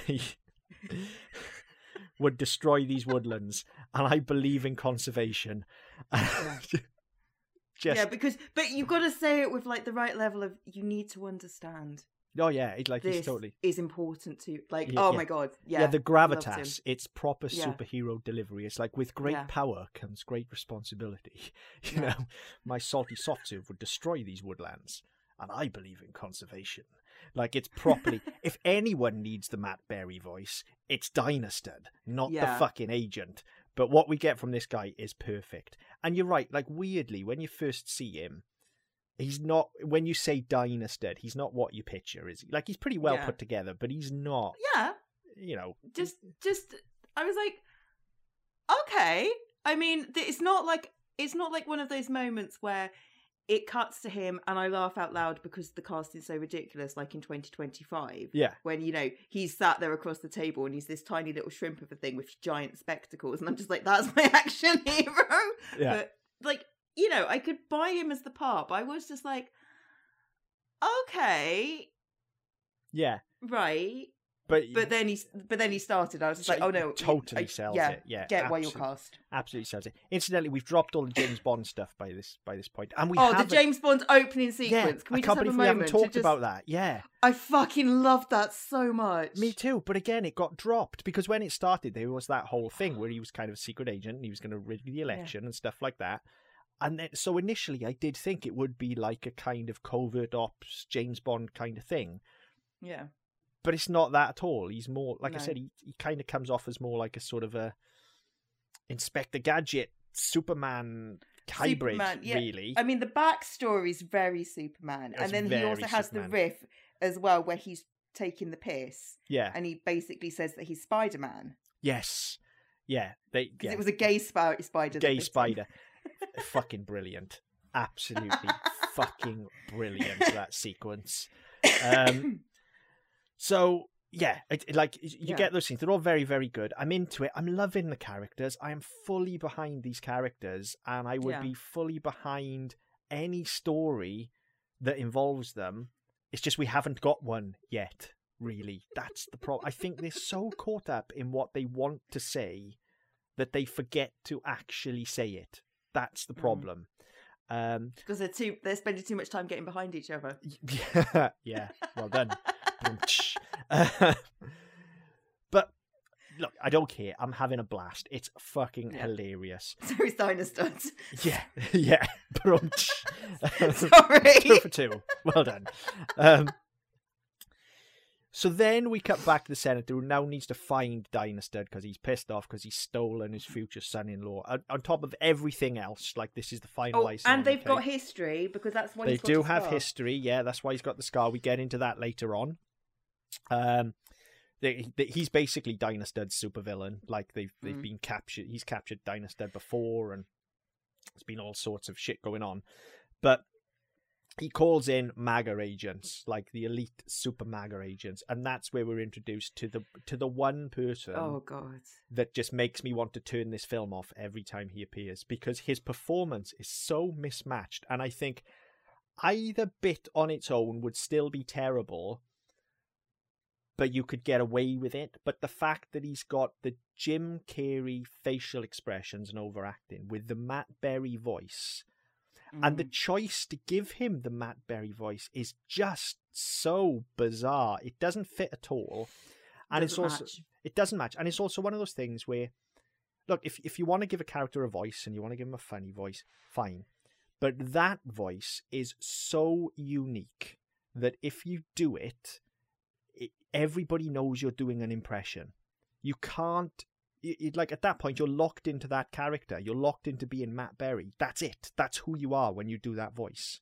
[SPEAKER 1] would destroy these woodlands, and I believe in conservation.
[SPEAKER 2] Yeah.
[SPEAKER 1] Just...
[SPEAKER 2] yeah, because but you've got to say it with like the right level of you need to understand.
[SPEAKER 1] Oh yeah, it like
[SPEAKER 2] this
[SPEAKER 1] he's totally
[SPEAKER 2] is important to like.
[SPEAKER 1] Yeah,
[SPEAKER 2] oh
[SPEAKER 1] yeah.
[SPEAKER 2] my god, yeah,
[SPEAKER 1] yeah. The gravitas, it's proper
[SPEAKER 2] yeah.
[SPEAKER 1] superhero delivery. It's like with great
[SPEAKER 2] yeah.
[SPEAKER 1] power comes great responsibility. You
[SPEAKER 2] yeah.
[SPEAKER 1] know, my salty soft serve would destroy these woodlands, and I believe in conservation. Like it's properly. If anyone needs the Matt Berry voice, it's Dynastad, not
[SPEAKER 2] yeah.
[SPEAKER 1] the fucking agent. But what we get from this guy is perfect. And you're right. Like weirdly, when you first see him, he's not. When you say Dynastad, he's not what you picture, is he? Like he's pretty well
[SPEAKER 2] yeah.
[SPEAKER 1] put together, but he's not.
[SPEAKER 2] Yeah.
[SPEAKER 1] You know.
[SPEAKER 2] Just, just. I was like, okay. I mean, it's not like it's not like one of those moments where it cuts to him and I laugh out loud because the cast is so ridiculous, like in twenty twenty-five.
[SPEAKER 1] Yeah.
[SPEAKER 2] When, you know, he's sat there across the table and he's this tiny little shrimp of a thing with giant spectacles. And I'm just like, that's my action hero.
[SPEAKER 1] Yeah.
[SPEAKER 2] But, like, you know, I could buy him as the part, but I was just like, okay.
[SPEAKER 1] Yeah.
[SPEAKER 2] Right.
[SPEAKER 1] But,
[SPEAKER 2] but then he, but then he started. I was just like, "Oh no!"
[SPEAKER 1] Totally
[SPEAKER 2] I,
[SPEAKER 1] sells
[SPEAKER 2] yeah,
[SPEAKER 1] it. Yeah,
[SPEAKER 2] get
[SPEAKER 1] absolutely,
[SPEAKER 2] why you're cast.
[SPEAKER 1] Absolutely sells it. Incidentally, we've dropped all the James Bond stuff by this by this point, and we
[SPEAKER 2] oh,
[SPEAKER 1] haven't...
[SPEAKER 2] the James Bond opening sequence.
[SPEAKER 1] Yeah,
[SPEAKER 2] Can we
[SPEAKER 1] I
[SPEAKER 2] just
[SPEAKER 1] can't
[SPEAKER 2] have a
[SPEAKER 1] believe
[SPEAKER 2] moment?
[SPEAKER 1] we haven't talked
[SPEAKER 2] just...
[SPEAKER 1] about that. Yeah,
[SPEAKER 2] I fucking loved that so much.
[SPEAKER 1] Me too. But again, it got dropped because when it started, there was that whole thing where he was kind of a secret agent and he was going to rig the election yeah. and stuff like that. And then, so initially, I did think it would be like a kind of covert ops James Bond kind of thing.
[SPEAKER 2] Yeah.
[SPEAKER 1] But it's not that at all. He's more, like
[SPEAKER 2] no.
[SPEAKER 1] I said, he, he kind of comes off as more like a sort of a Inspector Gadget, Superman hybrid,
[SPEAKER 2] Superman, yeah.
[SPEAKER 1] really.
[SPEAKER 2] I mean, the backstory is very Superman.
[SPEAKER 1] It's
[SPEAKER 2] and then he also has
[SPEAKER 1] Superman.
[SPEAKER 2] the riff as well where he's taking the piss.
[SPEAKER 1] Yeah.
[SPEAKER 2] And he basically says that he's Spider-Man.
[SPEAKER 1] Yes. Yeah, they.
[SPEAKER 2] Because
[SPEAKER 1] yeah.
[SPEAKER 2] it was a gay sp- spider.
[SPEAKER 1] Gay spider. Fucking brilliant. Absolutely fucking brilliant, that sequence. Um, so, yeah, it, it, like, you yeah. get those scenes. They're all very, very good. I'm into it. I'm loving the characters. I am fully behind these characters, and I would yeah. be fully behind any story that involves them. It's just we haven't got one yet, really. That's the problem. I think they're so caught up in what they want to say that they forget to actually say it. That's the problem. Mm. Um,
[SPEAKER 2] because they're too they're spending too much time getting behind each other.
[SPEAKER 1] Yeah, yeah. Well done. uh, but look, I don't care. I'm having a blast. It's fucking yeah. hilarious.
[SPEAKER 2] So is Dynastud.
[SPEAKER 1] Yeah, yeah.
[SPEAKER 2] Sorry.
[SPEAKER 1] Two for two. Well done. Um, So then we cut back to the senator, who now needs to find Dynastud because he's pissed off because he's stolen his future son-in-law. On, on top of everything else, like this is the final
[SPEAKER 2] oh,
[SPEAKER 1] icing.
[SPEAKER 2] And they've
[SPEAKER 1] the
[SPEAKER 2] got history because that's why
[SPEAKER 1] they
[SPEAKER 2] he's got
[SPEAKER 1] do
[SPEAKER 2] the
[SPEAKER 1] have
[SPEAKER 2] scar.
[SPEAKER 1] history. Yeah, that's why he's got the scar. We get into that later on. Um, they, they, he's basically Dynastud's supervillain. Like they've they've mm. been captured. He's captured Dynastud before, and there's been all sorts of shit going on. But he calls in MAGA agents, like the elite super MAGA agents, and that's where we're introduced to the to the one person
[SPEAKER 2] oh, God.
[SPEAKER 1] that just makes me want to turn this film off every time he appears, because his performance is so mismatched, and I think either bit on its own would still be terrible, but you could get away with it. But the fact that he's got the Jim Carrey facial expressions and overacting with the Matt Berry voice, and the choice to give him the Matt Berry voice is just so bizarre. It doesn't fit at all. And
[SPEAKER 2] doesn't
[SPEAKER 1] it's also
[SPEAKER 2] match.
[SPEAKER 1] It doesn't match. And it's also one of those things where, look, if if you want to give a character a voice and you want to give him a funny voice, fine. But that voice is so unique that if you do it, it everybody knows you're doing an impression. You can't It, like at that point you're locked into that character. You're locked into being Matt Berry. That's it. That's who you are when you do that voice.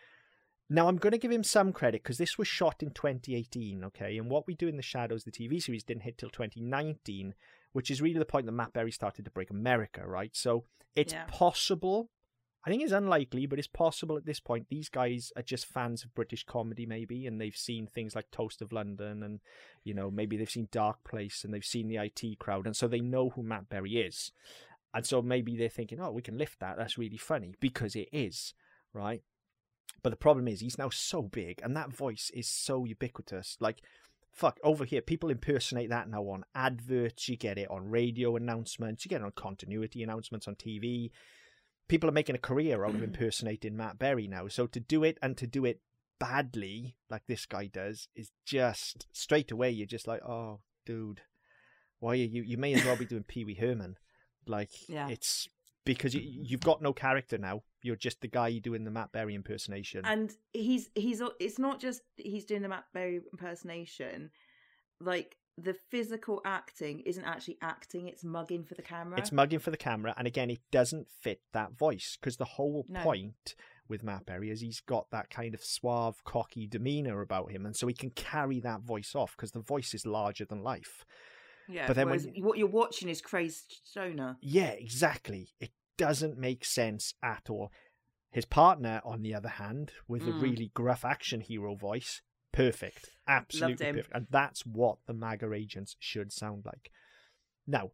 [SPEAKER 1] Now I'm going to give him some credit because this was shot in twenty eighteen, okay? And What We Do in the Shadows, the T V series, didn't hit till twenty nineteen, which is really the point that Matt Berry started to break America, right? So it's yeah. possible. I think it's unlikely, but it's possible at this point. These guys are just fans of British comedy, maybe, and they've seen things like Toast of London, and, you know, maybe they've seen Dark Place, and they've seen the I T Crowd, and so they know who Matt Berry is. And so maybe they're thinking, oh, we can lift that. That's really funny, because it is, right? But the problem is he's now so big, and that voice is so ubiquitous. Like, fuck, over here, people impersonate that now on adverts. You get it on radio announcements. You get it on continuity announcements on T V. People are making a career out of impersonating Matt Berry now. So to do it, and to do it badly, like this guy does, is just, straight away, you're just like, oh, dude, why are you, you may as well be doing Pee Wee Herman. Like, yeah. It's, because you, you've got no character now. You're just the guy doing the Matt Berry impersonation.
[SPEAKER 2] And he's, he's, it's not just he's doing the Matt Berry impersonation, like, the physical acting isn't actually acting, it's mugging for the camera.
[SPEAKER 1] It's mugging for the camera, and again, it doesn't fit that voice, because the whole no. point with Matt Berry is he's got that kind of suave, cocky demeanour about him, and so he can carry that voice off, because the voice is larger than life.
[SPEAKER 2] Yeah, but then when what you're watching is crazed stoner.
[SPEAKER 1] Yeah, exactly. It doesn't make sense at all. His partner, on the other hand, with mm. a really gruff action hero voice, perfect. Absolutely perfect. And that's what the MAGA agents should sound like. Now,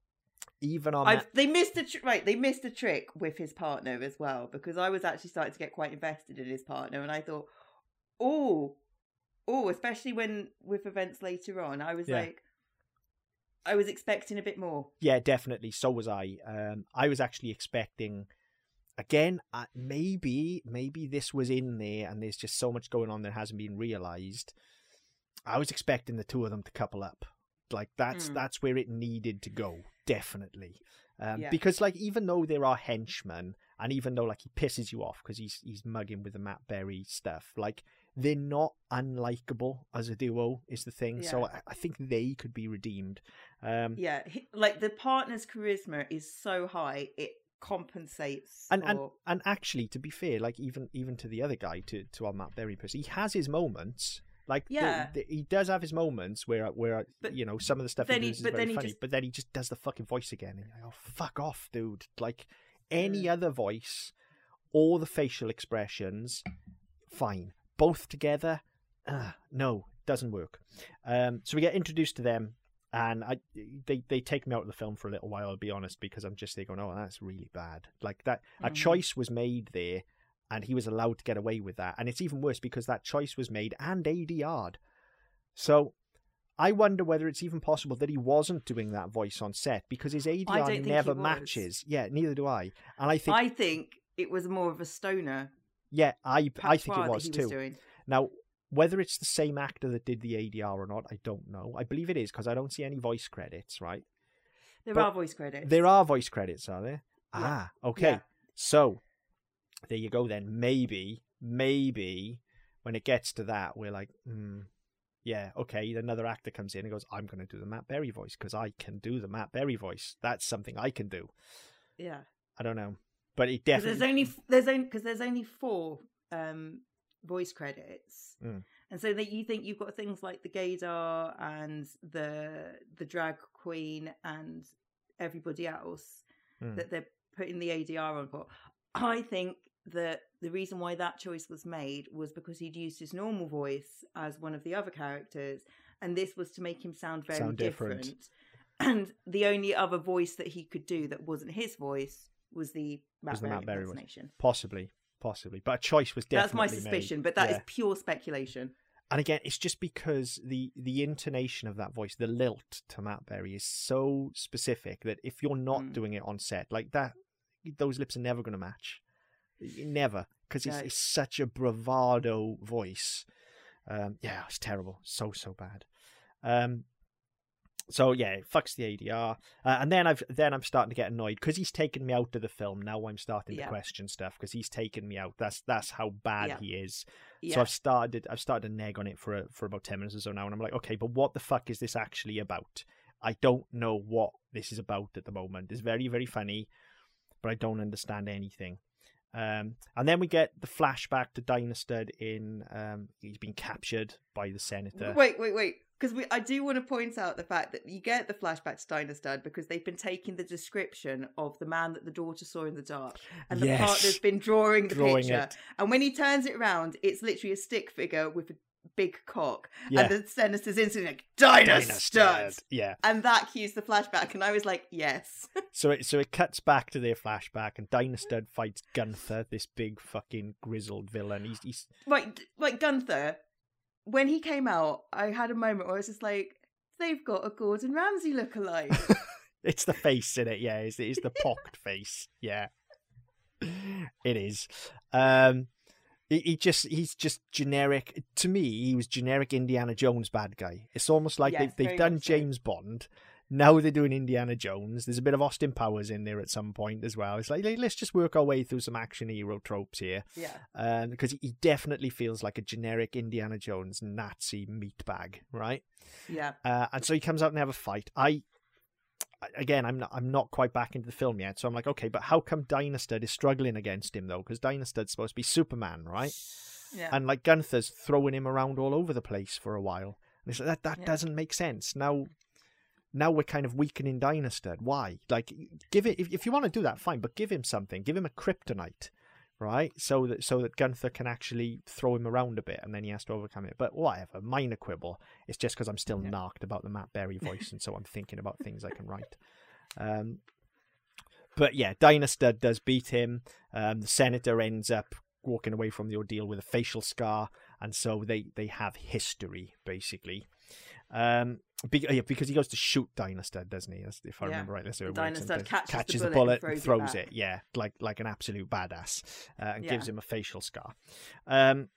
[SPEAKER 1] even on
[SPEAKER 2] I've,
[SPEAKER 1] that...
[SPEAKER 2] They missed a tr- right, they missed a trick with his partner as well, because I was actually starting to get quite invested in his partner, and I thought, oh, oh, especially when with events later on, I was yeah. like, I was expecting a bit more.
[SPEAKER 1] Yeah, definitely. So was I. Um, I was actually expecting... Again, uh, maybe maybe this was in there and there's just so much going on that hasn't been realised. I was expecting the two of them to couple up. Like, that's mm. that's where it needed to go, definitely. Um, yeah. Because, like, even though there are henchmen, and even though, like, he pisses you off because he's, he's mugging with the Matt Berry stuff, like, they're not unlikable as a duo, is the thing. Yeah. So I, I think they could be redeemed. Um,
[SPEAKER 2] yeah, like, the partner's charisma is so high, it compensates
[SPEAKER 1] and,
[SPEAKER 2] for...
[SPEAKER 1] and and actually, to be fair, like even even to the other guy, to to our Matt Berry person, he has his moments, Like,
[SPEAKER 2] yeah,
[SPEAKER 1] the, the, he does have his moments where, where
[SPEAKER 2] but
[SPEAKER 1] you know, some of the stuff he does
[SPEAKER 2] he,
[SPEAKER 1] is very funny,
[SPEAKER 2] just...
[SPEAKER 1] but then he just does the fucking voice again. And you're like, oh, fuck off, dude. Like, any
[SPEAKER 2] yeah.
[SPEAKER 1] other voice, all the facial expressions, fine. Both together, uh, no, doesn't work. Um, so we get introduced to them, and I they, they take me out of the film for a little while, I'll be honest, because I'm just there going, oh, that's really bad. Like, that, mm-hmm. a choice was made there, and he was allowed to get away with that. And it's even worse because that choice was made and A D R'd. So I wonder whether it's even possible that he wasn't doing that voice on set, because his A D R never matches. Yeah, neither do I. And I think
[SPEAKER 2] I think it was more of a stoner.
[SPEAKER 1] Yeah, I I think it was too.
[SPEAKER 2] Was
[SPEAKER 1] now, whether it's the same actor that did the A D R or not, I don't know. I believe it is, because I don't see any voice credits, right?
[SPEAKER 2] There
[SPEAKER 1] but
[SPEAKER 2] are voice credits.
[SPEAKER 1] There are voice credits, are there?
[SPEAKER 2] Yeah.
[SPEAKER 1] Ah, okay.
[SPEAKER 2] Yeah.
[SPEAKER 1] So there you go then. Maybe, maybe when it gets to that, we're like, hmm, yeah, okay. Another actor comes in and goes, I'm going to do the Matt Berry voice because I can do the Matt Berry voice. That's something I can do.
[SPEAKER 2] Yeah.
[SPEAKER 1] I don't know. But it definitely...
[SPEAKER 2] There's only, there's only, because there's only four um, voice credits.
[SPEAKER 1] Mm.
[SPEAKER 2] And so that you think you've got things like the gaydar and the the drag queen and everybody else mm. that they're putting the A D R on for. I think that the reason why that choice was made was because he'd used his normal voice as one of the other characters, and this was to make him sound very
[SPEAKER 1] sound
[SPEAKER 2] different.
[SPEAKER 1] different.
[SPEAKER 2] And the only other voice that he could do that wasn't his voice was the Matt
[SPEAKER 1] was the
[SPEAKER 2] Berry
[SPEAKER 1] Matt Berry
[SPEAKER 2] impersonation.
[SPEAKER 1] Possibly, possibly. But a choice was definitely
[SPEAKER 2] That's my suspicion,
[SPEAKER 1] made.
[SPEAKER 2] but that
[SPEAKER 1] yeah.
[SPEAKER 2] is pure speculation.
[SPEAKER 1] And again, it's just because the, the intonation of that voice, the lilt to Matt Berry is so specific that if you're not mm. doing it on set, like that, those lips are never going to match. Never. Because it's,
[SPEAKER 2] no.
[SPEAKER 1] it's such a bravado voice. Um, yeah, it's terrible. So, so bad. Um, so yeah, it fucks the A D R, uh, and then I've then I'm starting to get annoyed because he's taken me out of the film. Now I'm starting
[SPEAKER 2] yeah.
[SPEAKER 1] to question stuff because he's taken me out. That's that's how bad
[SPEAKER 2] yeah.
[SPEAKER 1] he is.
[SPEAKER 2] Yeah.
[SPEAKER 1] So I've started I've started to neg on it for a, for about ten minutes or so now, and I'm like, okay, but what the fuck is this actually about? I don't know what this is about at the moment. It's very very funny, but I don't understand anything. Um, and then we get the flashback to Dynastud in um, he's been captured by the senator.
[SPEAKER 2] Wait, wait, wait. Because I do want to point out the fact that you get the flashback to Dynastud because they've been taking the description of the man that the daughter saw in the dark, and the
[SPEAKER 1] yes.
[SPEAKER 2] partner's been drawing the
[SPEAKER 1] drawing
[SPEAKER 2] picture.
[SPEAKER 1] It.
[SPEAKER 2] And when he turns it around, it's literally a stick figure with a big cock,
[SPEAKER 1] yeah.
[SPEAKER 2] and the senator's instantly like Dynastud,
[SPEAKER 1] yeah,
[SPEAKER 2] and that cues the flashback, and I was like, yes.
[SPEAKER 1] so it so it cuts back to their flashback, and Dynastud fights Gunther, this big fucking grizzled villain. He's he's
[SPEAKER 2] right, like Gunther. When he came out, I had a moment where I was just like, they've got a Gordon Ramsay look-alike.
[SPEAKER 1] It's the face in it, yeah. It's, it's the pocked face, yeah. It is. Um, he, he just he's just generic. To me, he was generic Indiana Jones bad guy. It's almost like
[SPEAKER 2] yes,
[SPEAKER 1] they've, they've done James so. Bond. Now they're doing Indiana Jones. There's a bit of Austin Powers in there at some point as well. It's like, let's just work our way through some action hero tropes here.
[SPEAKER 2] Yeah.
[SPEAKER 1] Um, because he definitely feels like a generic Indiana Jones Nazi meatbag, right?
[SPEAKER 2] Yeah.
[SPEAKER 1] Uh, and so he comes out and have a fight. I, again, I'm not, I'm not quite back into the film yet. So I'm like, okay, but how come Dynastud is struggling against him though? Because Dynastud's supposed to be Superman, right?
[SPEAKER 2] Yeah.
[SPEAKER 1] And like Gunther's throwing him around all over the place for a while. And it's like, that, that
[SPEAKER 2] yeah.
[SPEAKER 1] doesn't make sense. Now... Now we're kind of weakening Dynastud. Why? Like, give it if, if you want to do that, fine, but give him something. Give him a kryptonite, right? So that so that Gunther can actually throw him around a bit, and then he has to overcome it. But whatever, minor quibble. It's just because I'm still yeah. narked about the Matt Berry voice, and so I'm thinking about things I can write. Um, but yeah, Dynastud does beat him. Um, the senator ends up walking away from the ordeal with a facial scar, and so they they have history basically. Um, because he goes to shoot Dynastud, doesn't he? If I yeah. remember right, that's how it works.
[SPEAKER 2] Dynastud catches,
[SPEAKER 1] catches
[SPEAKER 2] the
[SPEAKER 1] the
[SPEAKER 2] bullet,
[SPEAKER 1] bullet
[SPEAKER 2] and
[SPEAKER 1] and
[SPEAKER 2] throws,
[SPEAKER 1] throws
[SPEAKER 2] it,
[SPEAKER 1] it, yeah, like like an absolute badass, uh, and
[SPEAKER 2] yeah.
[SPEAKER 1] gives him a facial scar. Um,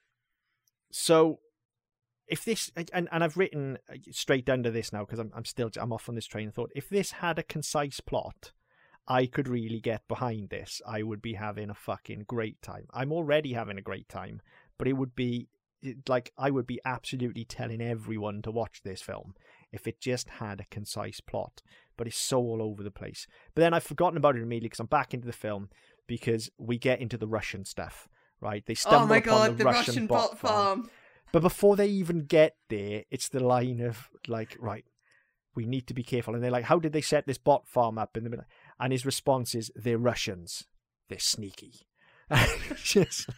[SPEAKER 1] so if this, and, and I've written straight under this now because I'm I'm still I'm off on this train of thought. If this had a concise plot, I could really get behind this. I would be having a fucking great time. I'm already having a great time, but it would be like I would be absolutely telling everyone to watch this film if it just had a concise plot, but it's so all over the place. But then I've forgotten about it immediately because I'm back into the film because we get into the Russian stuff, right? They stumble
[SPEAKER 2] oh my
[SPEAKER 1] upon
[SPEAKER 2] god,
[SPEAKER 1] the,
[SPEAKER 2] the
[SPEAKER 1] Russian,
[SPEAKER 2] Russian
[SPEAKER 1] bot,
[SPEAKER 2] bot
[SPEAKER 1] farm.
[SPEAKER 2] farm.
[SPEAKER 1] But before they even get there, it's the line of like, right, we need to be careful. And they're like, how did they set this bot farm up in the middle? And his response is, they're Russians. They're sneaky. Just...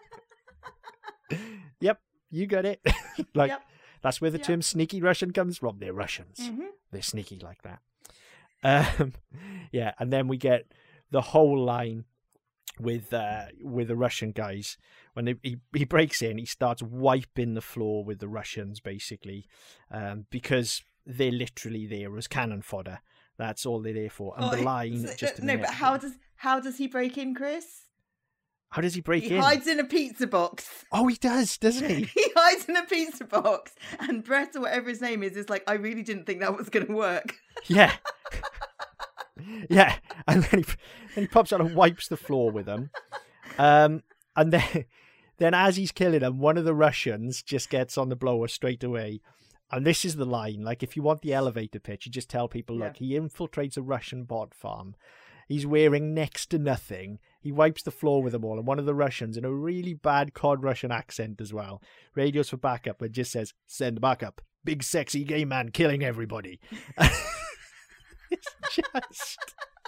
[SPEAKER 1] Yep, you got it. Like, yep. That's where the yep. term sneaky Russian comes from. They're Russians. Mm-hmm. They're sneaky like that. Um, yeah, and then we get the whole line with uh, with the Russian guys. When they, he, he breaks in, he starts wiping the floor with the Russians, basically, um, because they're literally there as cannon fodder. That's all they're there for. And oh, the line... just
[SPEAKER 2] No, but how does how does he break in, Chris?
[SPEAKER 1] How does he break
[SPEAKER 2] he
[SPEAKER 1] in?
[SPEAKER 2] He hides in a pizza box.
[SPEAKER 1] Oh, he does, doesn't he?
[SPEAKER 2] He hides in a pizza box. And Brett, or whatever his name is, is like, I really didn't think that was going to work.
[SPEAKER 1] Yeah. Yeah. And then he, then he pops out and wipes the floor with them. Um, and then, then as he's killing them, one of the Russians just gets on the blower straight away. And this is the line. Like, if you want the elevator pitch, you just tell people, look, yeah. he infiltrates a Russian bot farm. He's wearing next to nothing. He wipes the floor with them all. And one of the Russians, in a really bad cod Russian accent as well, radios for backup and just says, send backup. Big sexy gay man killing everybody. It's just...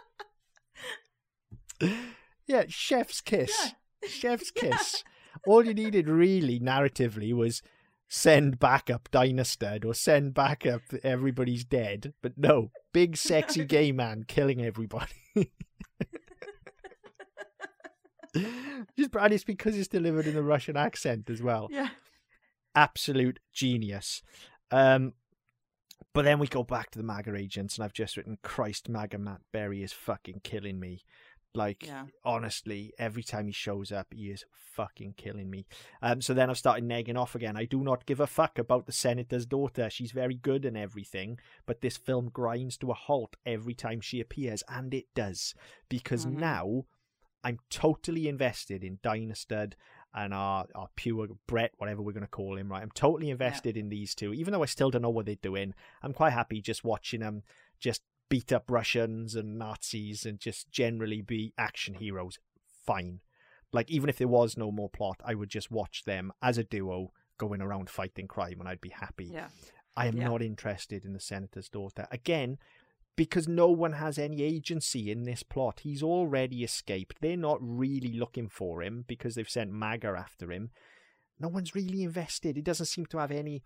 [SPEAKER 1] Yeah, chef's kiss. Yeah. Chef's kiss. Yeah. All you needed really, narratively, was send backup Dynastud or send backup everybody's dead. But no, big sexy gay man killing everybody. Just, and it's because it's delivered in the Russian accent as well.
[SPEAKER 2] Yeah.
[SPEAKER 1] Absolute genius. Um, but then we go back to the MAGA agents, and I've just written, Christ, MAGA Matt Berry is fucking killing me. Like, yeah. honestly, every time he shows up, he is fucking killing me. Um, so then I've started negging off again. I do not give a fuck about the senator's daughter. She's very good and everything, but this film grinds to a halt every time she appears, and it does. Because mm-hmm. now I'm totally invested in Dynastud and our, our pure Brett, whatever we're going to call him, right? I'm totally invested yeah. in these two. Even though I still don't know what they're doing, I'm quite happy just watching them just beat up Russians and Nazis and just generally be action heroes. Fine. Like, even if there was no more plot, I would just watch them as a duo going around fighting crime and I'd be happy.
[SPEAKER 2] Yeah.
[SPEAKER 1] I am yeah. not interested in the senator's daughter. Again, because no one has any agency in this plot. He's already escaped. They're not really looking for him because they've sent MAGA after him. No one's really invested. He doesn't seem to have any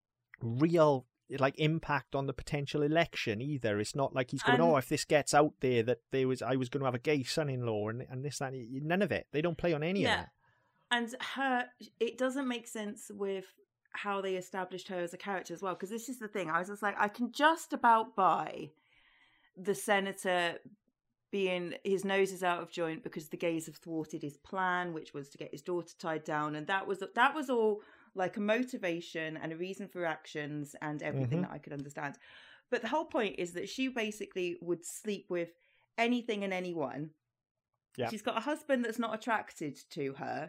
[SPEAKER 1] real like impact on the potential election either. It's not like he's going, um, oh, if this gets out there that there was I was going to have a gay son-in-law and, and this, that, none of it. They don't play on any
[SPEAKER 2] yeah.
[SPEAKER 1] of that.
[SPEAKER 2] And her, it doesn't make sense with how they established her as a character as well, because this is the thing. I was just like, I can just about buy the senator being, his nose is out of joint because the gays have thwarted his plan, which was to get his daughter tied down, and that was that was all like a motivation and a reason for actions and everything mm-hmm. that I could understand. But the whole point is that she basically would sleep with anything and anyone. Yeah. She's got a husband that's not attracted to her.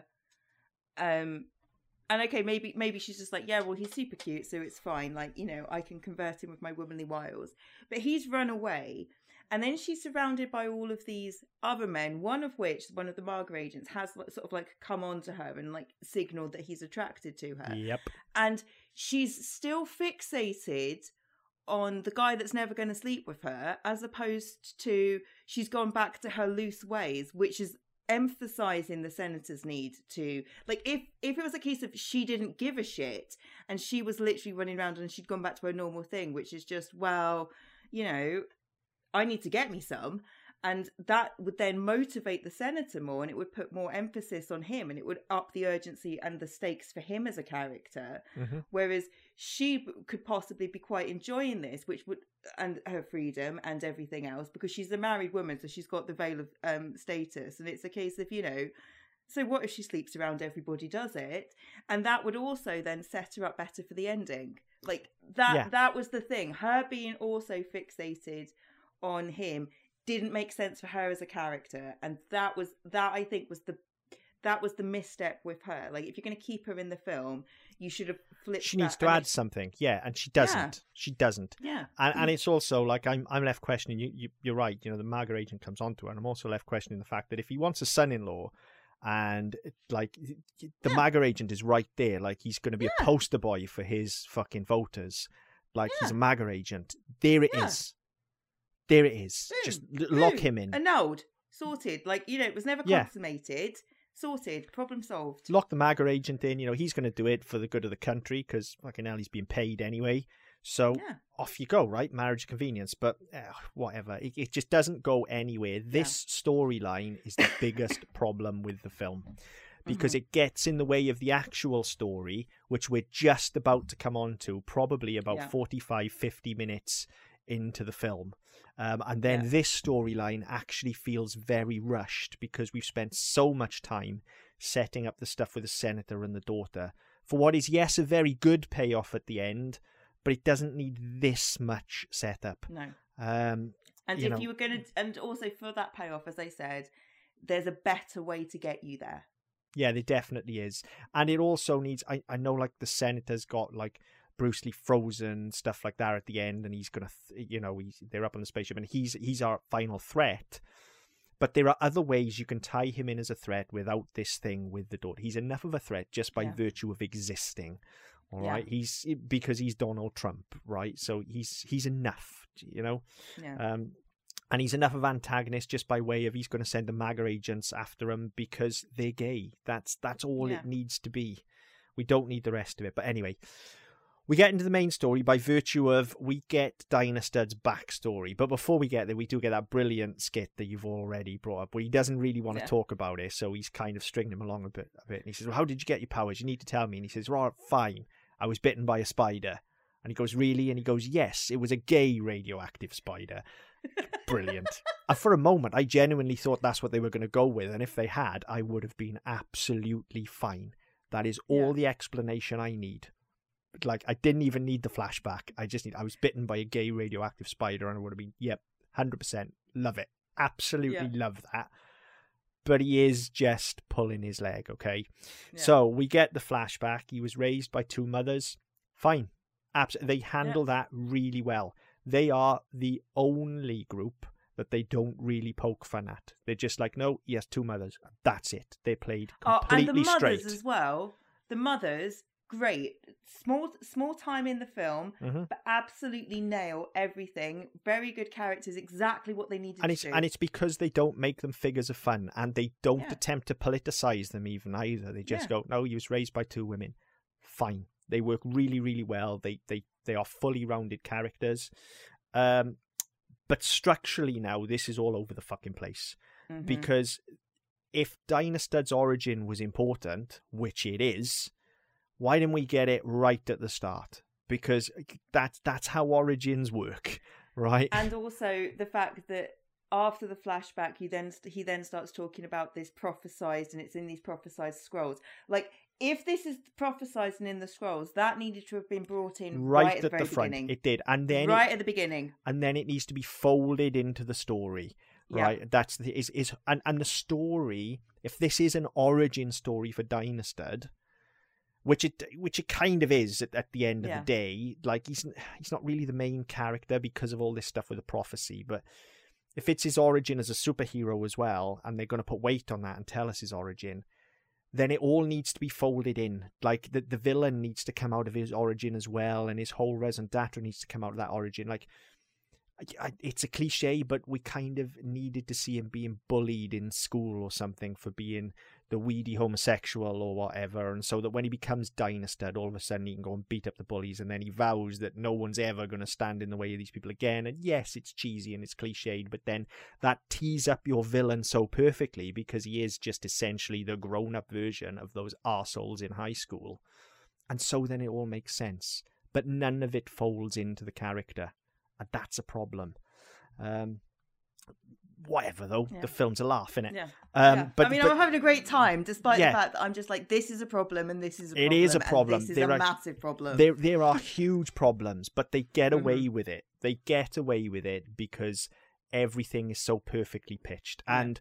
[SPEAKER 2] Um, and okay, maybe maybe she's just like, yeah, well, he's super cute, so it's fine. Like, you know, I can convert him with my womanly wiles. But he's run away. And then she's surrounded by all of these other men, one of which, one of the MAGA agents, has sort of like come on to her and like signaled that he's attracted to her.
[SPEAKER 1] Yep.
[SPEAKER 2] And she's still fixated on the guy that's never going to sleep with her, as opposed to she's gone back to her loose ways, which is emphasizing the senator's need to, like, if if it was a case of she didn't give a shit and she was literally running around and she'd gone back to her normal thing, which is just, well, you know, I need to get me some, and that would then motivate the senator more, and it would put more emphasis on him, and it would up the urgency and the stakes for him as a character. Mm-hmm. Whereas she could possibly be quite enjoying this, which would, and her freedom and everything else, because she's a married woman, so she's got the veil of um, status, and it's a case of, you know, so what if she sleeps around everybody does it, and that would also then set her up better for the ending. Like that, yeah. that was the thing. Her being also fixated on him didn't make sense for her as a character, and that was that I think was the that was the misstep with her. Like, if you're going to keep her in the film, you should have flipped.
[SPEAKER 1] She needs
[SPEAKER 2] that.
[SPEAKER 1] to
[SPEAKER 2] add
[SPEAKER 1] it, something, yeah, and she doesn't. Yeah. She doesn't.
[SPEAKER 2] Yeah,
[SPEAKER 1] and, and it's also like I'm I'm left questioning. You, you you're right. You know, the MAGA agent comes onto her, and I'm also left questioning the fact that if he wants a son-in-law, and like the
[SPEAKER 2] Yeah.
[SPEAKER 1] MAGA agent is right there. Like he's going to be
[SPEAKER 2] Yeah.
[SPEAKER 1] a poster boy for his fucking voters. Like
[SPEAKER 2] Yeah.
[SPEAKER 1] he's a MAGA agent. There it
[SPEAKER 2] Yeah.
[SPEAKER 1] is. There it is.
[SPEAKER 2] Boom.
[SPEAKER 1] Just l- lock
[SPEAKER 2] Boom.
[SPEAKER 1] him in.
[SPEAKER 2] Annulled. Sorted. Like, you know, it was never
[SPEAKER 1] Yeah.
[SPEAKER 2] consummated. Sorted. Problem solved.
[SPEAKER 1] Lock the MAGA agent in. You know, he's going to do it for the good of the country because fucking hell, he's being paid anyway. So
[SPEAKER 2] Yeah.
[SPEAKER 1] off you go, right? Marriage of convenience. But uh, whatever. It, it just doesn't go anywhere. This storyline is the biggest problem with the film because
[SPEAKER 2] Mhm.
[SPEAKER 1] it gets in the way of the actual story, which we're just about to come on to, probably about
[SPEAKER 2] Yeah.
[SPEAKER 1] forty-five, fifty minutes into the film. Um, and then
[SPEAKER 2] Yeah.
[SPEAKER 1] this storyline actually feels very rushed because we've spent so much time setting up the stuff with the senator and the daughter for what is, yes, a very good payoff at the end, but it doesn't need this much setup.
[SPEAKER 2] No.
[SPEAKER 1] Um,
[SPEAKER 2] And
[SPEAKER 1] you
[SPEAKER 2] if
[SPEAKER 1] know-
[SPEAKER 2] you were going to, and also for that payoff, as I said, there's a better way to get you there.
[SPEAKER 1] yeah, there definitely is. And it also needs, I, I know like the senator's got like Bruce Lee frozen, stuff like that at the end, and he's gonna, th- you know, he's, they're up on the spaceship, and he's he's our final threat. But there are other ways you can tie him in as a threat without this thing with the daughter. He's enough of a threat just by
[SPEAKER 2] Yeah.
[SPEAKER 1] virtue of existing. All
[SPEAKER 2] Yeah.
[SPEAKER 1] right, he's because he's Donald Trump, right? So he's he's enough, you know.
[SPEAKER 2] Yeah.
[SPEAKER 1] Um, and he's enough of antagonist just by way of he's going to send the MAGA agents after him because they're gay. That's that's all
[SPEAKER 2] Yeah.
[SPEAKER 1] it needs to be. We don't need the rest of it. But anyway, we get into the main story by virtue of we get Dinah Stud's backstory. But before we get there, we do get that brilliant skit that you've already brought up where he doesn't really want
[SPEAKER 2] Yeah.
[SPEAKER 1] to talk about it. So he's kind of stringing him along a bit. A bit. And he says, well, how did you get your powers? You need to tell me. And he says, right, fine. I was bitten by a spider. And he goes, really? And he goes, yes, it was a gay radioactive spider. Brilliant. And for a moment, I genuinely thought that's what they were going to go with. And if they had, I would have been absolutely fine. That is all
[SPEAKER 2] Yeah.
[SPEAKER 1] the explanation I need. Like, I didn't even need the flashback. I just need, I was bitten by a gay radioactive spider and I would have been, yep, one hundred percent. Love it. Absolutely
[SPEAKER 2] Yeah.
[SPEAKER 1] love that. But he is just pulling his leg, okay?
[SPEAKER 2] Yeah.
[SPEAKER 1] So we get the flashback. He was raised by two mothers. Fine. Abs- they handle that really well. They are the only group that they don't really poke fun at. They're just like, no, he has two mothers. That's it. They played
[SPEAKER 2] Oh,
[SPEAKER 1] completely
[SPEAKER 2] and the mothers
[SPEAKER 1] straight.
[SPEAKER 2] as well. The mothers, great. Small, small time in the film,
[SPEAKER 1] Mhm.
[SPEAKER 2] but absolutely nail everything. Very good characters, exactly what they needed
[SPEAKER 1] And
[SPEAKER 2] to
[SPEAKER 1] it's
[SPEAKER 2] do.
[SPEAKER 1] and it's because they don't make them figures of fun, and they don't
[SPEAKER 2] Yeah.
[SPEAKER 1] attempt to politicize them even either. They just
[SPEAKER 2] Yeah.
[SPEAKER 1] go, no, he was raised by two women. Fine. They work really, really well. They they they are fully rounded characters. Um, but structurally now, this is all over the fucking place.
[SPEAKER 2] Mhm.
[SPEAKER 1] Because if Dinah Stud's origin was important, which it is, why didn't we get it right at the start? Because that's that's how origins work, right?
[SPEAKER 2] And also the fact that after the flashback, you then he then starts talking about this prophesized, and it's in these prophesized scrolls. Like, if this is prophesized and in the scrolls, that needed to have been brought in
[SPEAKER 1] right,
[SPEAKER 2] right,
[SPEAKER 1] at
[SPEAKER 2] at the very
[SPEAKER 1] the front,
[SPEAKER 2] beginning.
[SPEAKER 1] it did, and then
[SPEAKER 2] right
[SPEAKER 1] it,
[SPEAKER 2] at the beginning.
[SPEAKER 1] and then it needs to be folded into the story,
[SPEAKER 2] Yeah.
[SPEAKER 1] right? That's the is is and and the story. If this is an origin story for Dinah Stud, which it which it kind of is at, at the end of
[SPEAKER 2] Yeah.
[SPEAKER 1] the day, like he's he's not really the main character because of all this stuff with the prophecy, but if it's his origin as a superhero as well, and they're going to put weight on that and tell us his origin, then it all needs to be folded in. Like the the villain needs to come out of his origin as well, and his whole raison d'etre needs to come out of that origin. Like, I, I, it's a cliche, but we kind of needed to see him being bullied in school or something for being the weedy homosexual or whatever, and so that when he becomes Dinah Stud, all of a sudden he can go and beat up the bullies, and then he vows that no one's ever going to stand in the way of these people again. And yes, it's cheesy and it's cliched, but then that tees up your villain so perfectly because he is just essentially the grown-up version of those arseholes in high school. And so then it all makes sense, but none of it folds into the character, and that's a problem. Um, whatever though,
[SPEAKER 2] Yeah.
[SPEAKER 1] the film's a laugh, innit?
[SPEAKER 2] Yeah.
[SPEAKER 1] Um,
[SPEAKER 2] yeah.
[SPEAKER 1] but
[SPEAKER 2] I mean,
[SPEAKER 1] but,
[SPEAKER 2] I'm having a great time, despite
[SPEAKER 1] Yeah.
[SPEAKER 2] the fact that I'm just like, this is a problem, and this is a
[SPEAKER 1] It
[SPEAKER 2] problem.
[SPEAKER 1] is a
[SPEAKER 2] and
[SPEAKER 1] problem.
[SPEAKER 2] this is
[SPEAKER 1] There
[SPEAKER 2] a
[SPEAKER 1] are-
[SPEAKER 2] massive problem.
[SPEAKER 1] there there are huge problems, but they get
[SPEAKER 2] Mhm.
[SPEAKER 1] away with it. They get away with it because everything is so perfectly pitched,
[SPEAKER 2] Yeah.
[SPEAKER 1] and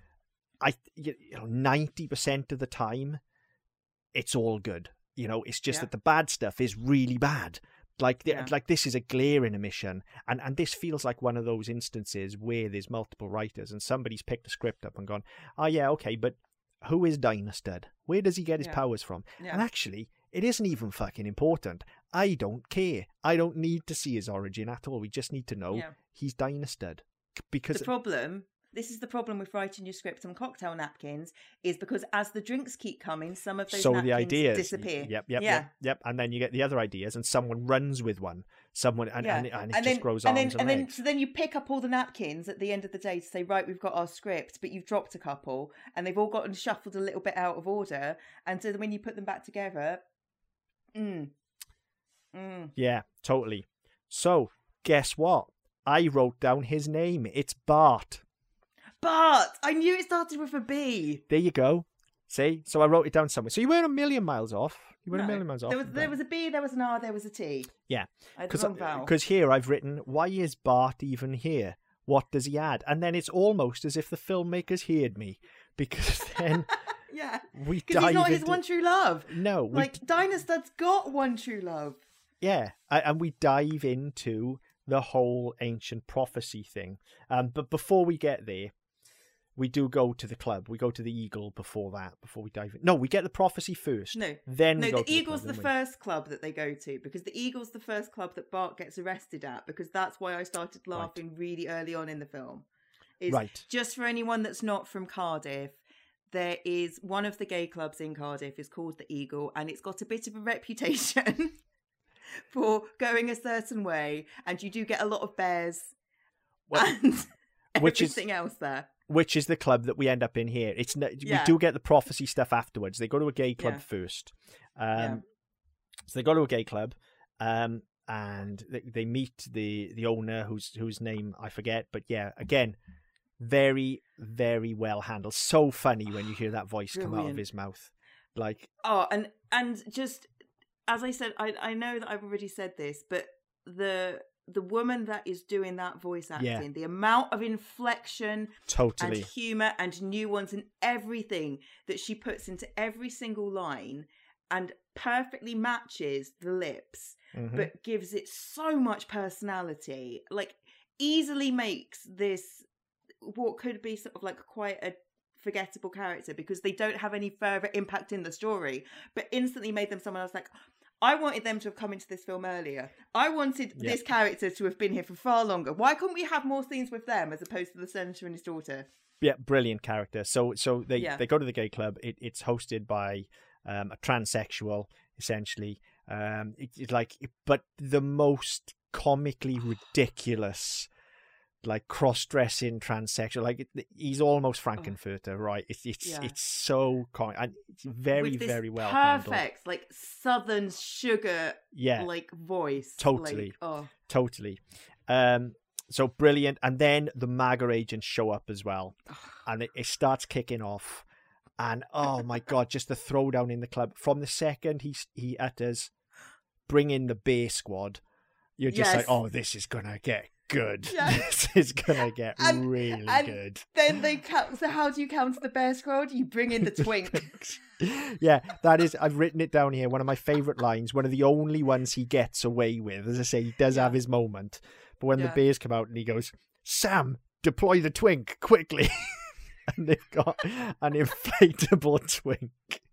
[SPEAKER 1] I you know ninety percent of the time, it's all good. You know, it's just
[SPEAKER 2] Yeah.
[SPEAKER 1] that the bad stuff is really bad. Like, th-
[SPEAKER 2] Yeah.
[SPEAKER 1] like this is a glaring omission, and and this feels like one of those instances where there's multiple writers and somebody's picked a script up and gone, oh yeah, okay, but who is Dynastud? Where does he get his
[SPEAKER 2] Yeah.
[SPEAKER 1] powers from?
[SPEAKER 2] Yeah.
[SPEAKER 1] And actually, it isn't even fucking important. I don't care. I don't need to see his origin at all. We just need to know
[SPEAKER 2] Yeah.
[SPEAKER 1] he's Dynastud. Because
[SPEAKER 2] The problem, this is the problem with writing your script on cocktail napkins, is because as the drinks keep coming, some of those
[SPEAKER 1] so
[SPEAKER 2] napkins
[SPEAKER 1] the ideas
[SPEAKER 2] disappear.
[SPEAKER 1] Yep, yep,
[SPEAKER 2] Yeah.
[SPEAKER 1] yep, yep. And then you get the other ideas, and someone runs with one. Someone and,
[SPEAKER 2] Yeah.
[SPEAKER 1] and, and it
[SPEAKER 2] and
[SPEAKER 1] just
[SPEAKER 2] then,
[SPEAKER 1] grows
[SPEAKER 2] and
[SPEAKER 1] arms
[SPEAKER 2] then,
[SPEAKER 1] and,
[SPEAKER 2] and
[SPEAKER 1] legs.
[SPEAKER 2] then, so then you pick up all the napkins at the end of the day to say, right, we've got our script, but you've dropped a couple, and they've all gotten shuffled a little bit out of order, and so when you put them back together, mm, mm.
[SPEAKER 1] Yeah, totally. So guess what? I wrote down his name. It's Bart.
[SPEAKER 2] But I knew it started with a B.
[SPEAKER 1] There you go. See? So I wrote it down somewhere. So you weren't a million miles off. You weren't
[SPEAKER 2] No.
[SPEAKER 1] a million miles off.
[SPEAKER 2] There was there was a B, there was an R, there was a T.
[SPEAKER 1] Yeah.
[SPEAKER 2] I had the wrong vowel.
[SPEAKER 1] Because here I've written, why is Bart even here? What does he add? And then it's almost as if the filmmakers heard me. Because then
[SPEAKER 2] Yeah.
[SPEAKER 1] we
[SPEAKER 2] Because
[SPEAKER 1] dive
[SPEAKER 2] he's not
[SPEAKER 1] into...
[SPEAKER 2] his one true love.
[SPEAKER 1] No. We...
[SPEAKER 2] Like, Dynastud's got one true love.
[SPEAKER 1] Yeah. And we dive into the whole ancient prophecy thing. Um, but before we get there, we do go to the club. We go to the Eagle before that, before we dive in. No, we get the prophecy first.
[SPEAKER 2] No.
[SPEAKER 1] Then
[SPEAKER 2] No,
[SPEAKER 1] we go
[SPEAKER 2] the
[SPEAKER 1] to
[SPEAKER 2] Eagle's
[SPEAKER 1] the,
[SPEAKER 2] the,
[SPEAKER 1] club, don't we?
[SPEAKER 2] first club that they go to, because the Eagle's the first club that Bart gets arrested at, because that's why I started laughing right. really early on in the film. Is
[SPEAKER 1] right.
[SPEAKER 2] Just for anyone that's not from Cardiff, there is one of the gay clubs in Cardiff is called the Eagle, and it's got a bit of a reputation for going a certain way, and you do get a lot of bears well, and
[SPEAKER 1] which
[SPEAKER 2] everything
[SPEAKER 1] is,
[SPEAKER 2] else there.
[SPEAKER 1] Which is the club that we end up in here. It's
[SPEAKER 2] yeah.
[SPEAKER 1] We do get the prophecy stuff afterwards. They go to a gay club
[SPEAKER 2] yeah.
[SPEAKER 1] first. Um,
[SPEAKER 2] yeah.
[SPEAKER 1] So they go to a gay club, um, and they, they meet the, the owner, whose whose name I forget. But yeah, again, very, very well handled. So funny when you hear that voice come out of his mouth. Like
[SPEAKER 2] oh, and and just as I said, I I know that I've already said this, but the the woman that is doing that voice acting,
[SPEAKER 1] yeah.
[SPEAKER 2] the amount of inflection,
[SPEAKER 1] totally,
[SPEAKER 2] and humor and nuance and everything that she puts into every single line, and perfectly matches the lips,
[SPEAKER 1] mm-hmm.
[SPEAKER 2] but gives it so much personality. Like, easily makes this what could be sort of like quite a forgettable character, because they don't have any further impact in the story, but instantly made them someone else. Like, I wanted them to have come into this film earlier. I wanted
[SPEAKER 1] yep.
[SPEAKER 2] this character to have been here for far longer. Why couldn't we have more scenes with them as opposed to the senator and his daughter?
[SPEAKER 1] Yeah, brilliant character. So so they,
[SPEAKER 2] yeah.
[SPEAKER 1] they go to the gay club. It, it's hosted by um, a transsexual, essentially. Um, it, it like, but the most comically ridiculous, like cross-dressing transsexual. Like it, he's almost Frankenfurter, right? It's it's
[SPEAKER 2] yeah.
[SPEAKER 1] it's so comic and it's very
[SPEAKER 2] With this
[SPEAKER 1] very well
[SPEAKER 2] perfect,
[SPEAKER 1] handled.
[SPEAKER 2] like southern sugar,
[SPEAKER 1] yeah,
[SPEAKER 2] like voice.
[SPEAKER 1] Totally,
[SPEAKER 2] like, oh,
[SPEAKER 1] totally. Um, so brilliant. And then the MAGA agents show up as well, and it, it starts kicking off. And oh my god, just the throwdown in the club from the second he he utters, "Bring in the Bear Squad." You're just
[SPEAKER 2] yes.
[SPEAKER 1] like, oh, this is gonna get good.
[SPEAKER 2] Yes.
[SPEAKER 1] This is gonna get
[SPEAKER 2] and,
[SPEAKER 1] really
[SPEAKER 2] and
[SPEAKER 1] good.
[SPEAKER 2] Then they count. So how do you counter the Bear Squad? You bring in the twink.
[SPEAKER 1] Yeah, that is. I've written it down here. One of my favourite lines. One of the only ones he gets away with. As I say, he does
[SPEAKER 2] yeah.
[SPEAKER 1] have his moment. But when
[SPEAKER 2] yeah.
[SPEAKER 1] the bears come out and he goes, "Sam, deploy the twink quickly," and they've got an inflatable twink.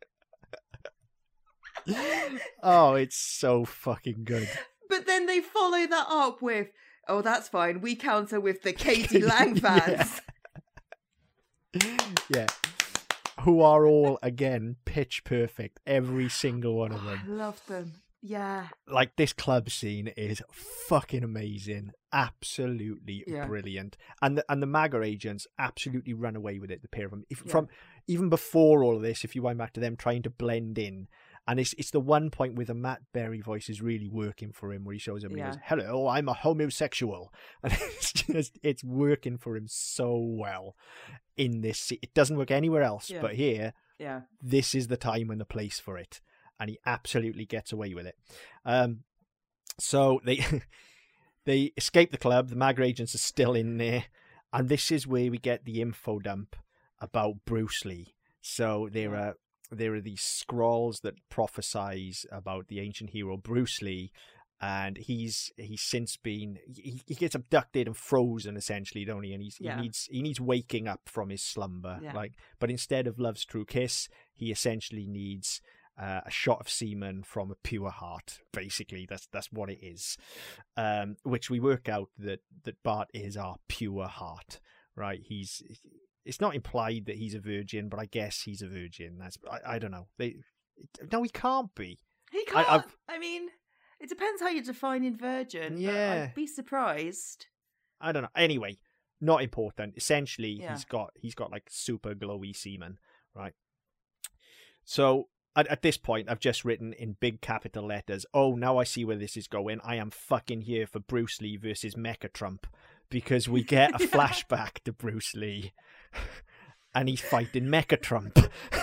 [SPEAKER 1] Oh, it's so fucking good.
[SPEAKER 2] But then they follow that up with, "Oh, that's fine. We counter with the Katie Lang fans."
[SPEAKER 1] Yeah. yeah. Who are all, again, pitch perfect. Every single one of them.
[SPEAKER 2] I love them. Yeah.
[SPEAKER 1] Like, this club scene is fucking amazing. Absolutely
[SPEAKER 2] yeah.
[SPEAKER 1] brilliant. And the, and the MAGA agents absolutely run away with it, the pair of them. If,
[SPEAKER 2] yeah.
[SPEAKER 1] From even before all of this, if you wind back to them trying to blend in. And it's it's the one point where the Matt Berry voice is really working for him, where he shows up and
[SPEAKER 2] yeah.
[SPEAKER 1] he goes, "Hello, I'm a homosexual," and it's just it's working for him so well in this. It doesn't work anywhere else,
[SPEAKER 2] yeah.
[SPEAKER 1] but here,
[SPEAKER 2] yeah,
[SPEAKER 1] this is the time and the place for it, and he absolutely gets away with it. Um, so they they escape the club. The MAGA agents are still in there, and this is where we get the info dump about Bruce Lee. So there are. There are these scrolls that prophesize about the ancient hero Bruce Lee, and he's he's since been he, he gets abducted and frozen essentially, don't he? And he's,
[SPEAKER 2] Yeah.
[SPEAKER 1] he needs he needs waking up from his slumber,
[SPEAKER 2] Yeah.
[SPEAKER 1] like. But instead of love's true kiss, he essentially needs uh, a shot of semen from a pure heart. Basically, that's that's what it is. Um, which we work out that that Bart is our pure heart, right? He's it's not implied that he's a virgin, but I guess he's a virgin. That's I, I don't know. They no, he can't be.
[SPEAKER 2] He can't.
[SPEAKER 1] I, I've-
[SPEAKER 2] I mean, it depends how you're defining virgin. But
[SPEAKER 1] Yeah.
[SPEAKER 2] I'd be surprised.
[SPEAKER 1] I don't know. Anyway, not important. Essentially,
[SPEAKER 2] Yeah.
[SPEAKER 1] he's got he's got like super glowy semen, right? So at, at this point, I've just written in big capital letters, "Oh, now I see where this is going. I am fucking here for Bruce Lee versus Mecha Trump," because we get a
[SPEAKER 2] Yeah.
[SPEAKER 1] flashback to Bruce Lee, and he's fighting Mecha Trump.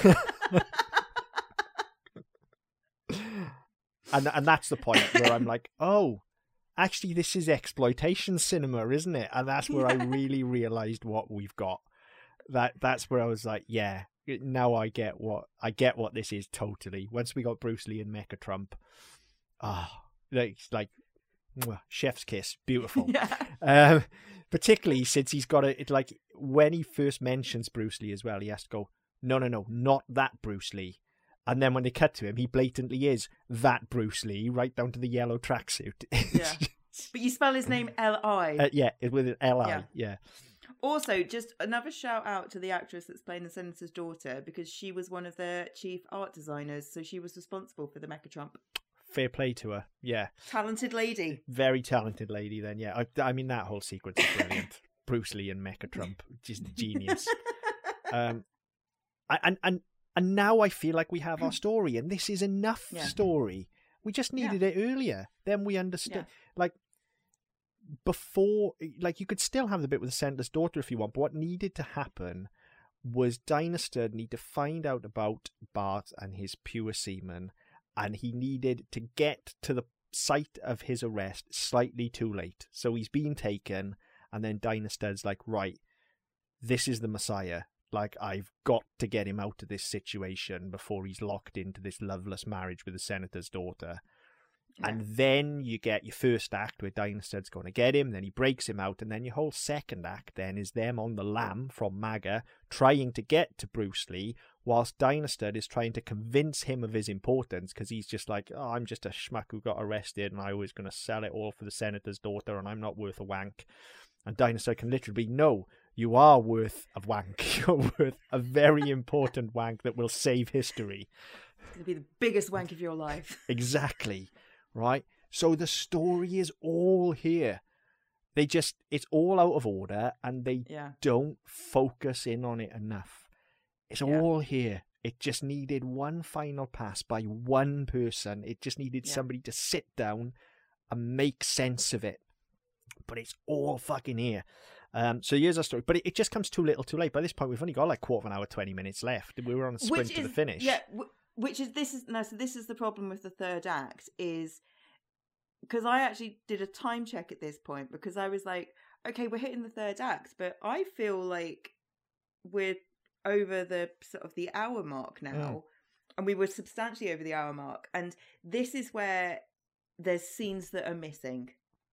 [SPEAKER 1] And and that's the point where I'm like, oh, actually, this is exploitation cinema, isn't it? And that's where I
[SPEAKER 2] Yeah.
[SPEAKER 1] really realized what we've got. That that's where I was like, yeah, now I get what I get what this is totally. Once we got Bruce Lee and Mecha Trump, ah, like like mwah, chef's kiss, beautiful.
[SPEAKER 2] Yeah.
[SPEAKER 1] Um, particularly since he's got a it, like when he first mentions Bruce Lee as well, he has to go, no, no, no, not that Bruce Lee. And then when they cut to him, he blatantly is that Bruce Lee, right down to the yellow tracksuit.
[SPEAKER 2] Yeah. But you spell his name L I.
[SPEAKER 1] uh, yeah, it- with an L I.
[SPEAKER 2] Yeah.
[SPEAKER 1] Yeah.
[SPEAKER 2] Also, just another shout out to the actress that's playing the senator's daughter, because she was one of the chief art designers, so she was responsible for the Mecha Trump.
[SPEAKER 1] Fair play to her. Yeah.
[SPEAKER 2] Talented lady.
[SPEAKER 1] Very talented lady then. Yeah. I, I mean, that whole sequence is brilliant. Bruce Lee and Mecha Trump. Just genius. um, I- and, and, and now I feel like we have our story, and this is enough
[SPEAKER 2] Yeah.
[SPEAKER 1] story. We just needed it earlier. Then we understood. Like, before, like, you could still have the bit with the senator's daughter if you want, but what needed to happen was Dynastud need to find out about Bart and his pure semen, and he needed to get to the site of his arrest slightly too late. So he's been taken, and then Dynastud's like, right, this is the Messiah. Like, I've got to get him out of this situation before he's locked into this loveless marriage with the senator's daughter.
[SPEAKER 2] Yeah.
[SPEAKER 1] And then you get your first act where Dynastud's going to get him, then he breaks him out, and then your whole second act then is them on the lam from MAGA trying to get to Bruce Lee, whilst Dynastud is trying to convince him of his importance, because he's just like, oh, I'm just a schmuck who got arrested, and I was going to sell it all for the senator's daughter, and I'm not worth a wank. And Dynastud can literally be, no, you are worth a wank. You're worth a very important wank that will save history.
[SPEAKER 2] It's going to be the biggest wank of your life.
[SPEAKER 1] Exactly. Right? So the story is all here. They just, it's all out of order, and they
[SPEAKER 2] Yeah.
[SPEAKER 1] don't focus in on it enough. It's
[SPEAKER 2] Yeah.
[SPEAKER 1] all here. It just needed one final pass by one person. It just needed
[SPEAKER 2] Yeah.
[SPEAKER 1] somebody to sit down and make sense of it. But it's all fucking here. Um, so here's our story. But it, it just comes too little too late. By this point, we've only got like quarter of an hour, twenty minutes left. We were on a sprint
[SPEAKER 2] Which
[SPEAKER 1] to
[SPEAKER 2] is,
[SPEAKER 1] the finish.
[SPEAKER 2] Yeah, w- which is, this is, no, so this is the problem with the third act, is because I actually did a time check at this point, because I was like, okay, we're hitting the third act, but I feel like we're over the sort of the hour mark now,
[SPEAKER 1] Mm.
[SPEAKER 2] and we were substantially over the hour mark, and this is where there's scenes that are missing.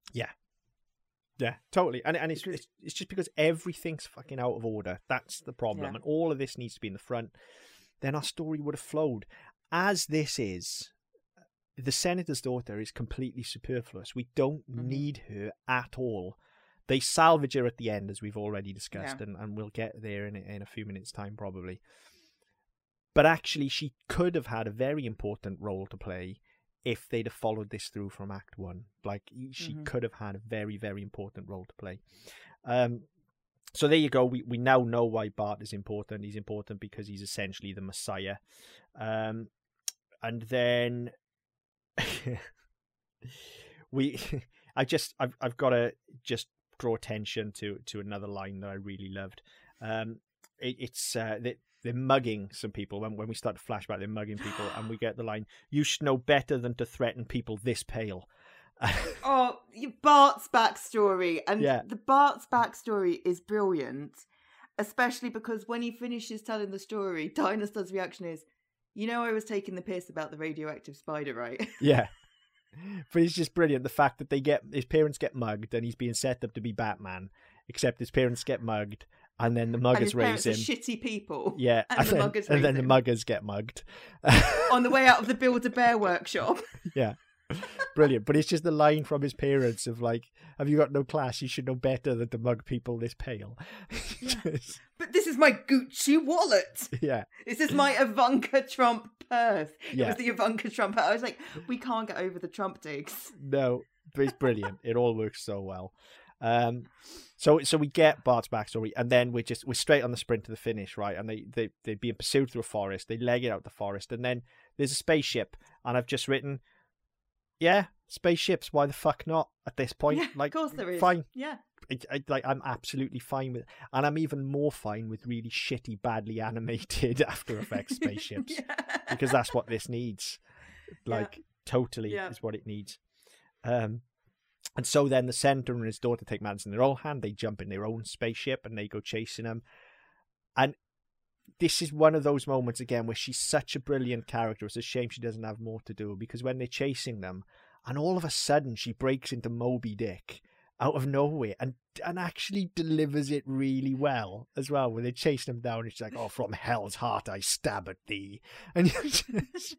[SPEAKER 1] Yeah, totally. And and it's,
[SPEAKER 2] Because-
[SPEAKER 1] it's it's just because everything's fucking out of order. That's the problem.
[SPEAKER 2] Yeah.
[SPEAKER 1] And all of this needs to be in the front. Then our story would have flowed. As this is, the senator's daughter is completely superfluous. We don't
[SPEAKER 2] Mhm.
[SPEAKER 1] need her at all. They salvage her at the end, as we've already discussed,
[SPEAKER 2] Yeah.
[SPEAKER 1] and, and we'll get there in, a- in a few minutes' time, probably. But actually, she could have had a very important role to play if they'd have followed this through from Act One. Like, she
[SPEAKER 2] Mhm.
[SPEAKER 1] could have had a very, very important role to play. Um, so there you go. We we now know why Bart is important. He's important because he's essentially the Messiah. Um, and then we, I just, I've I've got to just draw attention to to another line that I really loved. Um, it, it's uh, that. They're mugging some people. When when we start to flashback, they're mugging people, and we get the line, "You should know better than to threaten people this pale."
[SPEAKER 2] Oh, you- Bart's backstory. And
[SPEAKER 1] Yeah.
[SPEAKER 2] the Bart's backstory is brilliant, especially because when he finishes telling the story, Dynastud's reaction is, you know, I was taking the piss about the radioactive spider, right?
[SPEAKER 1] Yeah, But it's just brilliant, the fact that they get his parents get mugged and he's being set up to be Batman, except his parents get mugged and then the muggers
[SPEAKER 2] and his
[SPEAKER 1] raise him.
[SPEAKER 2] Are shitty people.
[SPEAKER 1] Yeah,
[SPEAKER 2] and,
[SPEAKER 1] and,
[SPEAKER 2] the
[SPEAKER 1] then,
[SPEAKER 2] muggers
[SPEAKER 1] and then
[SPEAKER 2] him.
[SPEAKER 1] the muggers get mugged
[SPEAKER 2] on the way out of the Build-A-Bear workshop.
[SPEAKER 1] Yeah, brilliant. But it's just the line from his parents of like, "Have you got no class? You should know better than to mug people this pale."
[SPEAKER 2] Yeah.
[SPEAKER 1] Just,
[SPEAKER 2] but this is my Gucci wallet.
[SPEAKER 1] Yeah,
[SPEAKER 2] this is my Ivanka Trump purse.
[SPEAKER 1] Yeah.
[SPEAKER 2] It was the Ivanka Trump. I was like, we can't get over the Trump digs.
[SPEAKER 1] No, but it's brilliant. It all works so well. Um, so so we get Bart's backstory, and then we're just we're straight on the sprint to the finish, right? And they they they're being pursued through a forest. They leg it out the forest, and then there's a spaceship, and I've just written, yeah, spaceships. Why the fuck not? At this point,
[SPEAKER 2] Yeah,
[SPEAKER 1] like,
[SPEAKER 2] of course there is.
[SPEAKER 1] Fine.
[SPEAKER 2] Yeah.
[SPEAKER 1] I, I, like I'm absolutely fine with, and I'm even more fine with really shitty, badly animated After Effects spaceships
[SPEAKER 2] Yeah.
[SPEAKER 1] because that's what this needs. Like,
[SPEAKER 2] Yeah.
[SPEAKER 1] totally
[SPEAKER 2] Yeah.
[SPEAKER 1] is what it needs. Um, and so then the senator and his daughter take matters in their own hand. They jump in their own spaceship and they go chasing him. And this is one of those moments again where she's such a brilliant character. It's a shame she doesn't have more to do, because when they're chasing them, and all of a sudden she breaks into Moby Dick out of nowhere and and actually delivers it really well as well. When they chase them down, it's like, "Oh, from hell's heart I stab at thee," and you just.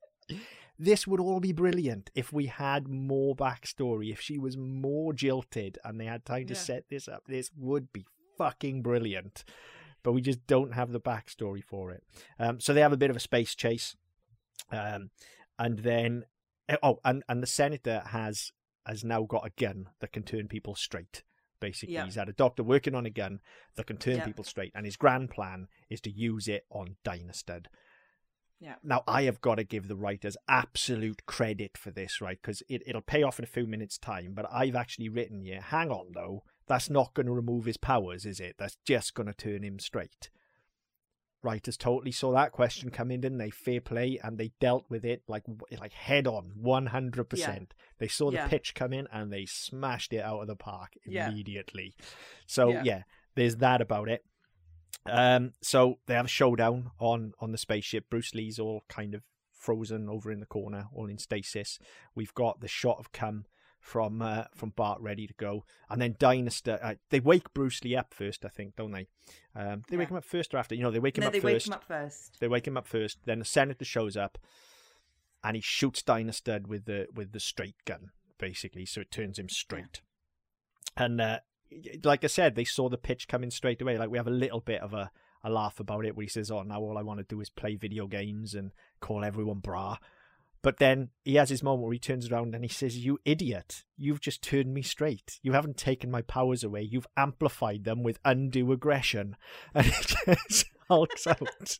[SPEAKER 1] This would all be brilliant if we had more backstory, if she was more jilted and they had time to
[SPEAKER 2] Yeah.
[SPEAKER 1] set this up. This would be fucking brilliant. But we just don't have the backstory for it. Um, so they have a bit of a space chase. Um, and then, oh, and, and the senator has has now got a gun that can turn people straight. Basically,
[SPEAKER 2] Yeah.
[SPEAKER 1] he's had a doctor working on a gun that can turn
[SPEAKER 2] Yeah.
[SPEAKER 1] people straight. And his grand plan is to use it on Dynastad.
[SPEAKER 2] Yeah.
[SPEAKER 1] Now, I have got to give the writers absolute credit for this, right? Because it, it'll pay off in a few minutes' time. But I've actually written here, hang on, though. That's not going to remove his powers, is it? That's just going to turn him straight. Writers totally saw that question coming, didn't they? Fair play. And they dealt with it like like head on, one hundred percent. Yeah. They saw the
[SPEAKER 2] Yeah.
[SPEAKER 1] pitch come in and they smashed it out of the park
[SPEAKER 2] Yeah.
[SPEAKER 1] immediately. So,
[SPEAKER 2] Yeah.
[SPEAKER 1] yeah, there's that about it. Um, so they have a showdown on, on the spaceship. Bruce Lee's all kind of frozen over in the corner, all in stasis. We've got the shot of cum from uh, from Bart ready to go, and then Dynastad. Uh, they wake Bruce Lee up first, I think, don't they? Um, they
[SPEAKER 2] Yeah.
[SPEAKER 1] wake him up first or after? You know, they wake him
[SPEAKER 2] No,
[SPEAKER 1] up
[SPEAKER 2] they
[SPEAKER 1] first.
[SPEAKER 2] wake him up first.
[SPEAKER 1] They wake him up first. Then the senator shows up, and he shoots Dynastad with the with the straight gun, basically. So it turns him straight. Yeah. And uh, like I said, they saw the pitch coming straight away. Like we have a little bit of a, a laugh about it, where he says, "Oh, now all I want to do is play video games and call everyone brah." But then he has his moment where he turns around and he says, "You idiot, you've just turned me straight. You haven't taken my powers away. You've amplified them with undue aggression." And he just hulks out.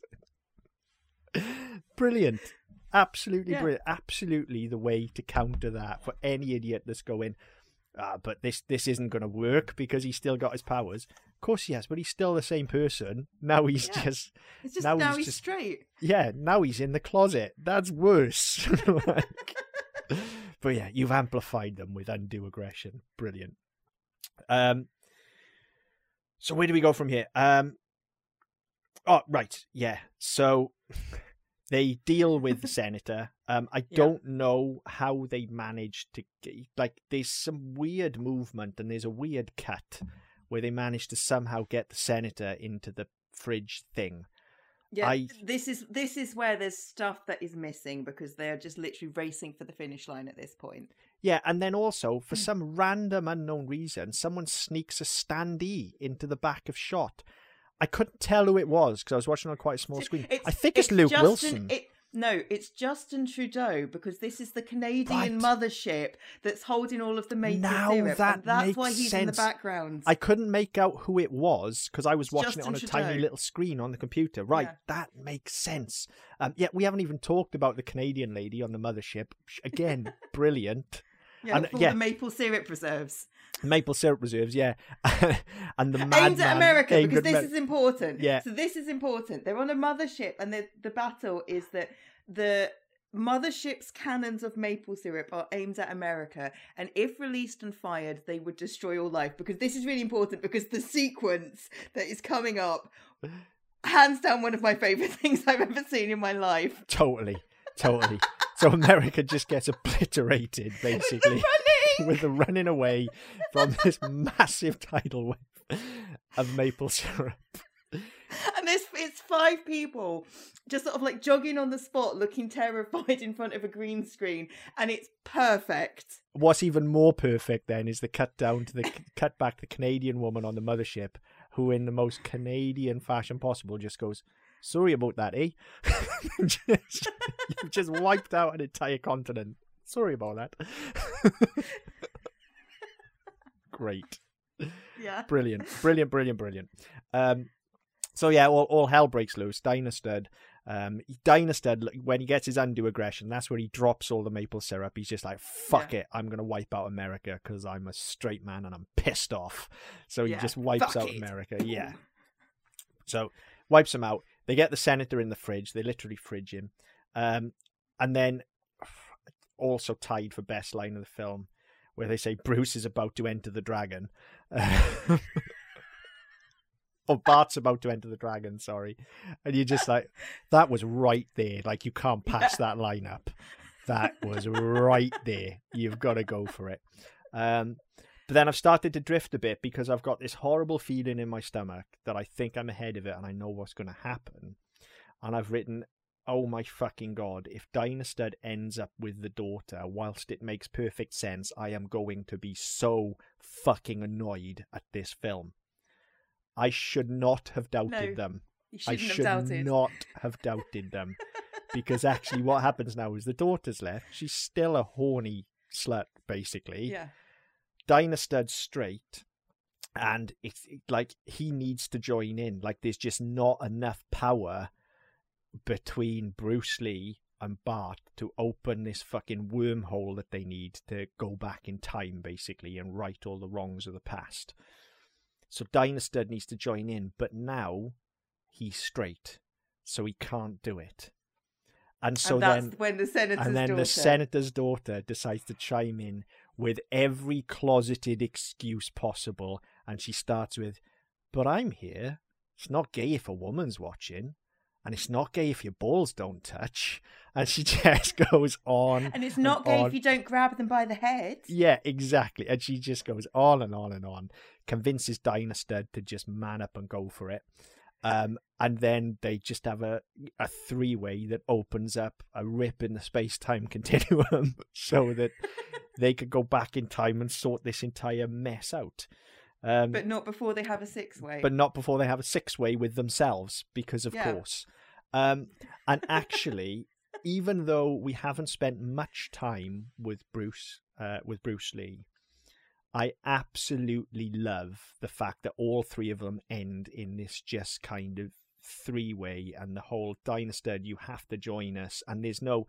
[SPEAKER 1] Brilliant. Absolutely
[SPEAKER 2] Yeah.
[SPEAKER 1] brilliant. Absolutely the way to counter that for any idiot that's going, ah, but this, this isn't going to work because he's still got his powers. Of course he has, but he's still the same person. Now he's
[SPEAKER 2] Yeah.
[SPEAKER 1] just...
[SPEAKER 2] It's just
[SPEAKER 1] now
[SPEAKER 2] now,
[SPEAKER 1] he's
[SPEAKER 2] he's,
[SPEAKER 1] just-
[SPEAKER 2] straight.
[SPEAKER 1] Yeah, now he's in the closet. That's worse. Like, but yeah, you've amplified them with undue aggression. Brilliant. Um. So where do we go from here? Um. Oh, right. Yeah. So they deal with the senator. Um. I
[SPEAKER 2] Yeah.
[SPEAKER 1] don't know how they managed to get, like. There's some weird movement and there's a weird cut where they managed to somehow get the senator into the fridge thing.
[SPEAKER 2] Yeah,
[SPEAKER 1] I-
[SPEAKER 2] this is this is where there's stuff that is missing because they are just literally racing for the finish line at this point.
[SPEAKER 1] Yeah, and then also, for some random unknown reason, someone sneaks a standee into the back of shot. I couldn't tell who it was because I was watching on quite a small screen. I think it's, Luke
[SPEAKER 2] Justin,
[SPEAKER 1] Wilson.
[SPEAKER 2] It, no, it's Justin Trudeau because this is the Canadian
[SPEAKER 1] Right.
[SPEAKER 2] mothership that's holding all of the maple
[SPEAKER 1] Now
[SPEAKER 2] syrup.
[SPEAKER 1] that
[SPEAKER 2] and that's
[SPEAKER 1] makes
[SPEAKER 2] why he's in the
[SPEAKER 1] sense.
[SPEAKER 2] background.
[SPEAKER 1] I couldn't make out who it was because I was watching
[SPEAKER 2] Justin
[SPEAKER 1] it on a
[SPEAKER 2] Trudeau.
[SPEAKER 1] tiny little screen on the computer. Right,
[SPEAKER 2] Yeah.
[SPEAKER 1] that makes sense. Um, yeah, we haven't even talked about the Canadian lady on the mothership. Again, brilliant.
[SPEAKER 2] yeah,
[SPEAKER 1] and-
[SPEAKER 2] with all
[SPEAKER 1] yeah.
[SPEAKER 2] the maple syrup reserves.
[SPEAKER 1] Maple syrup reserves, yeah. And the
[SPEAKER 2] Aimed
[SPEAKER 1] madman
[SPEAKER 2] at America
[SPEAKER 1] aimed
[SPEAKER 2] because
[SPEAKER 1] at
[SPEAKER 2] this
[SPEAKER 1] Amer-
[SPEAKER 2] is important.
[SPEAKER 1] Yeah.
[SPEAKER 2] So this is important. They're on a mothership, and the the battle is that the mothership's cannons of maple syrup are aimed at America, and if released and fired, they would destroy all life. Because this is really important because the sequence that is coming up, hands down, one of my favorite things I've ever seen in my life.
[SPEAKER 1] Totally, totally. So America just gets obliterated, basically, with the running away from this massive tidal wave of maple syrup.
[SPEAKER 2] And it's, it's five people just sort of like jogging on the spot, looking terrified in front of a green screen, and it's perfect.
[SPEAKER 1] What's even more perfect then is the cut down to the cut back the Canadian woman on the mothership, who in the most Canadian fashion possible just goes, "Sorry about that, eh?" just, you've just wiped out an entire continent. Sorry about that. Great.
[SPEAKER 2] Yeah.
[SPEAKER 1] Brilliant. Brilliant, brilliant, brilliant. Um, so yeah, all, all hell breaks loose. Dynastud. Um, Dynastud, when he gets his undue aggression, that's where he drops all the maple syrup. He's just like, fuck yeah. it, I'm going to wipe out America because I'm a straight man and I'm pissed off. So he yeah. just wipes fuck out it. America. Yeah. So wipes him out. They get the senator in the fridge. They literally fridge him. Um, and then also tied for best line of the film, where they say Bruce is about to enter the dragon. Or Bart's about to enter the dragon, sorry. And you're just like, that was right there. Like, you can't pass yeah. that line up. That was right there. You've got to go for it. Um, but then I've started to drift a bit because I've got this horrible feeling in my stomach that I think I'm ahead of it and I know what's going to happen. And I've written, oh my fucking God, if Dynastud ends up with the daughter, whilst it makes perfect sense, I am going to be so fucking annoyed at this film. I should not have doubted
[SPEAKER 2] no,
[SPEAKER 1] them.
[SPEAKER 2] You
[SPEAKER 1] I
[SPEAKER 2] shouldn't
[SPEAKER 1] should
[SPEAKER 2] have doubted.
[SPEAKER 1] not have doubted them. Because actually what happens now is the daughter's left. She's still a horny slut, basically.
[SPEAKER 2] Yeah.
[SPEAKER 1] Dynastud's straight. And it's like he needs to join in. Like there's just not enough power between Bruce Lee and Bart to open this fucking wormhole that they need to go back in time, basically, and right all the wrongs of the past. So Dynastud needs to join in, but now he's straight, so he can't do it. And so
[SPEAKER 2] and that's
[SPEAKER 1] then,
[SPEAKER 2] when the senator's
[SPEAKER 1] and then
[SPEAKER 2] daughter.
[SPEAKER 1] the senator's daughter decides to chime in with every closeted excuse possible, and she starts with, "But I'm here. It's not gay if a woman's watching, and it's not gay if your balls don't touch." And she just goes on.
[SPEAKER 2] And it's not and gay
[SPEAKER 1] on.
[SPEAKER 2] if you don't grab them by the head.
[SPEAKER 1] Yeah, exactly. And she just goes on and on and on. Convinces Dynastud to just man up and go for it. Um, and then they just have a, a three-way that opens up a rip in the space-time continuum so that they could go back in time and sort this entire mess out. Um,
[SPEAKER 2] but not before they have a six-way.
[SPEAKER 1] But not before they have a six-way with themselves, because of
[SPEAKER 2] yeah.
[SPEAKER 1] course. Um, and actually, even though we haven't spent much time with Bruce, uh, with Bruce Lee, I absolutely love the fact that all three of them end in this just kind of three-way, and the whole Dynastud, you have to join us, and there's no...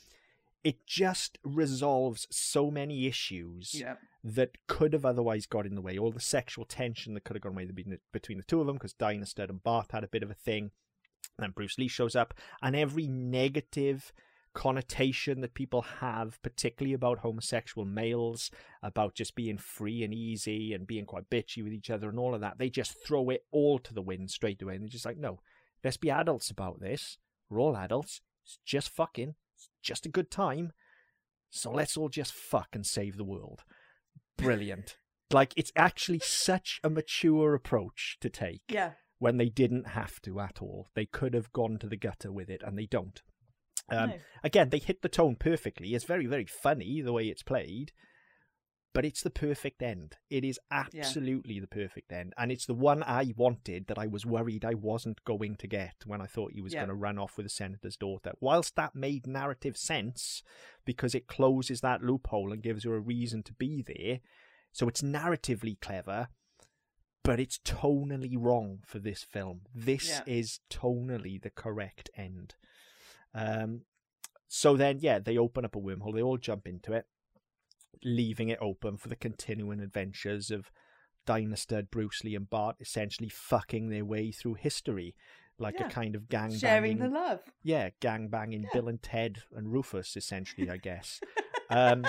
[SPEAKER 1] It just resolves so many issues
[SPEAKER 2] yeah.
[SPEAKER 1] that could have otherwise got in the way. All the sexual tension that could have gone away between the two of them, because Dynastud and Bart had a bit of a thing. And then Bruce Lee shows up, and every negative connotation that people have, particularly about homosexual males, about just being free and easy and being quite bitchy with each other and all of that, they just throw it all to the wind straight away. And they're just like, no, let's be adults about this. We're all adults. It's just fucking. It's just a good time. So let's all just fuck and save the world. Brilliant. Like, it's actually such a mature approach to take.
[SPEAKER 2] Yeah.
[SPEAKER 1] When they didn't have to at all. They could have gone to the gutter with it, and they don't. Um,
[SPEAKER 2] no.
[SPEAKER 1] Again, they hit the tone perfectly. It's very, very funny the way it's played, but it's the perfect end. It is absolutely yeah. the perfect end, and it's the one I wanted that I was worried I wasn't going to get when I thought he was yeah. going to run off with the senator's daughter. Whilst that made narrative sense, because it closes that loophole and gives her a reason to be there, so it's narratively clever, but it's tonally wrong for this film. This yeah. is tonally the correct end. Um, so then, yeah, they open up a wormhole. They all jump into it, leaving it open for the continuing adventures of Dynastud, Bruce Lee, and Bart, essentially fucking their way through history, like yeah. a kind of gang
[SPEAKER 2] sharing
[SPEAKER 1] banging,
[SPEAKER 2] the love.
[SPEAKER 1] Yeah, gang banging yeah. Bill and Ted and Rufus, essentially, I guess. um,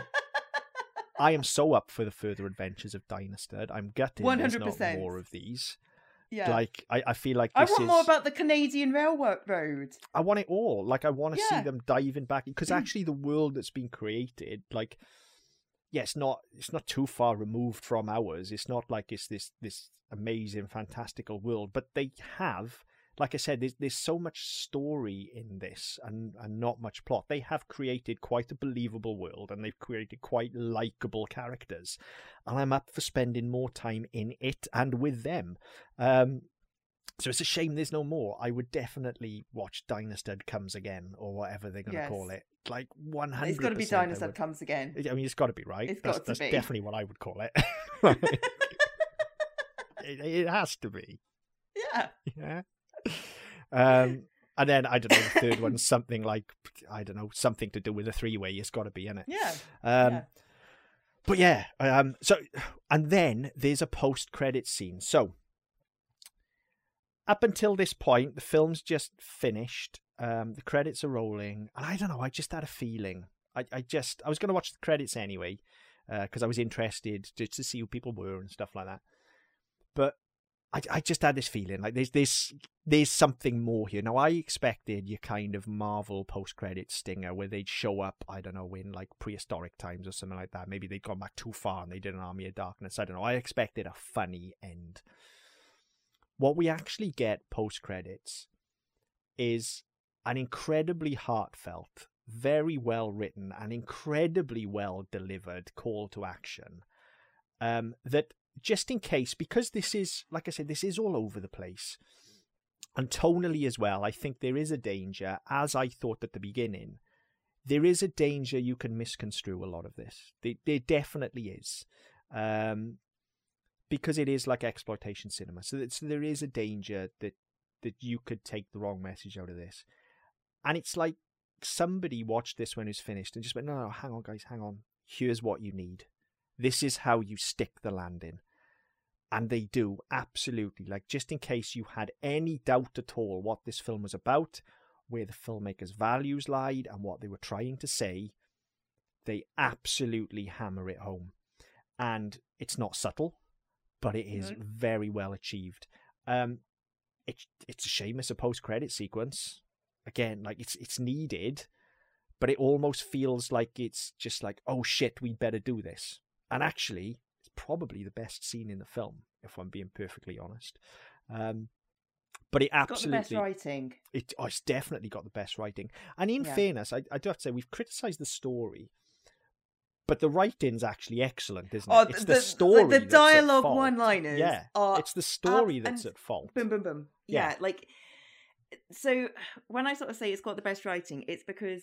[SPEAKER 1] I am so up for the further adventures of Dynastud. I'm gutted one hundred percent there's not more of these.
[SPEAKER 2] Yeah.
[SPEAKER 1] Like, I, I feel like
[SPEAKER 2] I
[SPEAKER 1] this
[SPEAKER 2] want
[SPEAKER 1] is...
[SPEAKER 2] more about the Canadian Railroad.
[SPEAKER 1] I want it all. Like, I want to
[SPEAKER 2] Yeah.
[SPEAKER 1] see them diving back. Because actually the world that's been created, like, yeah, it's not, it's not too far removed from ours. It's not like it's this, this amazing, fantastical world. But they have... Like I said, there's, there's so much story in this and, and not much plot. They have created quite a believable world and they've created quite likable characters. And I'm up for spending more time in it and with them. Um, so it's a shame there's no more. I would definitely watch Dynastud Comes Again or whatever they're going to yes. call it. Like one hundred percent.
[SPEAKER 2] It's got to be Dynastud Comes Again.
[SPEAKER 1] I mean, it's got to be, right?
[SPEAKER 2] It's
[SPEAKER 1] that's,
[SPEAKER 2] got to
[SPEAKER 1] that's
[SPEAKER 2] be.
[SPEAKER 1] That's definitely what I would call it. it. It has to be.
[SPEAKER 2] Yeah.
[SPEAKER 1] Yeah. Um, and then I don't know, the third one's something like, I don't know, something to do with a three-way. It's got to be, innit?
[SPEAKER 2] Yeah.
[SPEAKER 1] Um,
[SPEAKER 2] yeah.
[SPEAKER 1] But yeah, um, so and then there's a post-credit scene. So up until this point, the film's just finished. Um, the credits are rolling, and I don't know. I just had a feeling. I, I just I was going to watch the credits anyway because uh, I was interested just to see who people were and stuff like that. But I, I just had this feeling like there's this there's something more here. Now I expected your kind of Marvel post-credit stinger where they'd show up, I don't know, in like prehistoric times or something like that. Maybe they'd gone back too far and they did an Army of Darkness. I don't know. I expected a funny end. What we actually get post-credits is an incredibly heartfelt, very well written and incredibly well delivered call to action um, that just in case, because this is, like I said, this is all over the place. And tonally as well, I think there is a danger, as I thought at the beginning, there is a danger you can misconstrue a lot of this. There, there definitely is. Um, because it is like exploitation cinema. So, that, so there is a danger that, that you could take the wrong message out of this. And it's like somebody watched this when it was finished and just went, no, no, hang on, guys, hang on. Here's what you need. This is how you stick the landing. And they do, absolutely. Like, just in case you had any doubt at all what this film was about, where the filmmakers' values lied and what they were trying to say, they absolutely hammer it home. And it's not subtle, but it is mm-hmm. very well achieved. Um, it, it's a shame it's a post-credit sequence. Again, like, it's it's needed, but it almost feels like it's just like, oh shit, we better do this. And actually, it's probably the best scene in the film, if I'm being perfectly honest. Um, but it absolutely...
[SPEAKER 2] It's got the best writing.
[SPEAKER 1] It, oh, it's definitely got the best writing. And in yeah. fairness, I, I do have to say, we've criticised the story, but the writing's actually excellent, isn't it? Oh, it's the, the story
[SPEAKER 2] The, the dialogue one-liners
[SPEAKER 1] Yeah,
[SPEAKER 2] are...
[SPEAKER 1] It's the story
[SPEAKER 2] uh,
[SPEAKER 1] that's at fault.
[SPEAKER 2] Boom, boom, boom. Yeah, yeah, like... So, when I sort of say it's got the best writing, it's because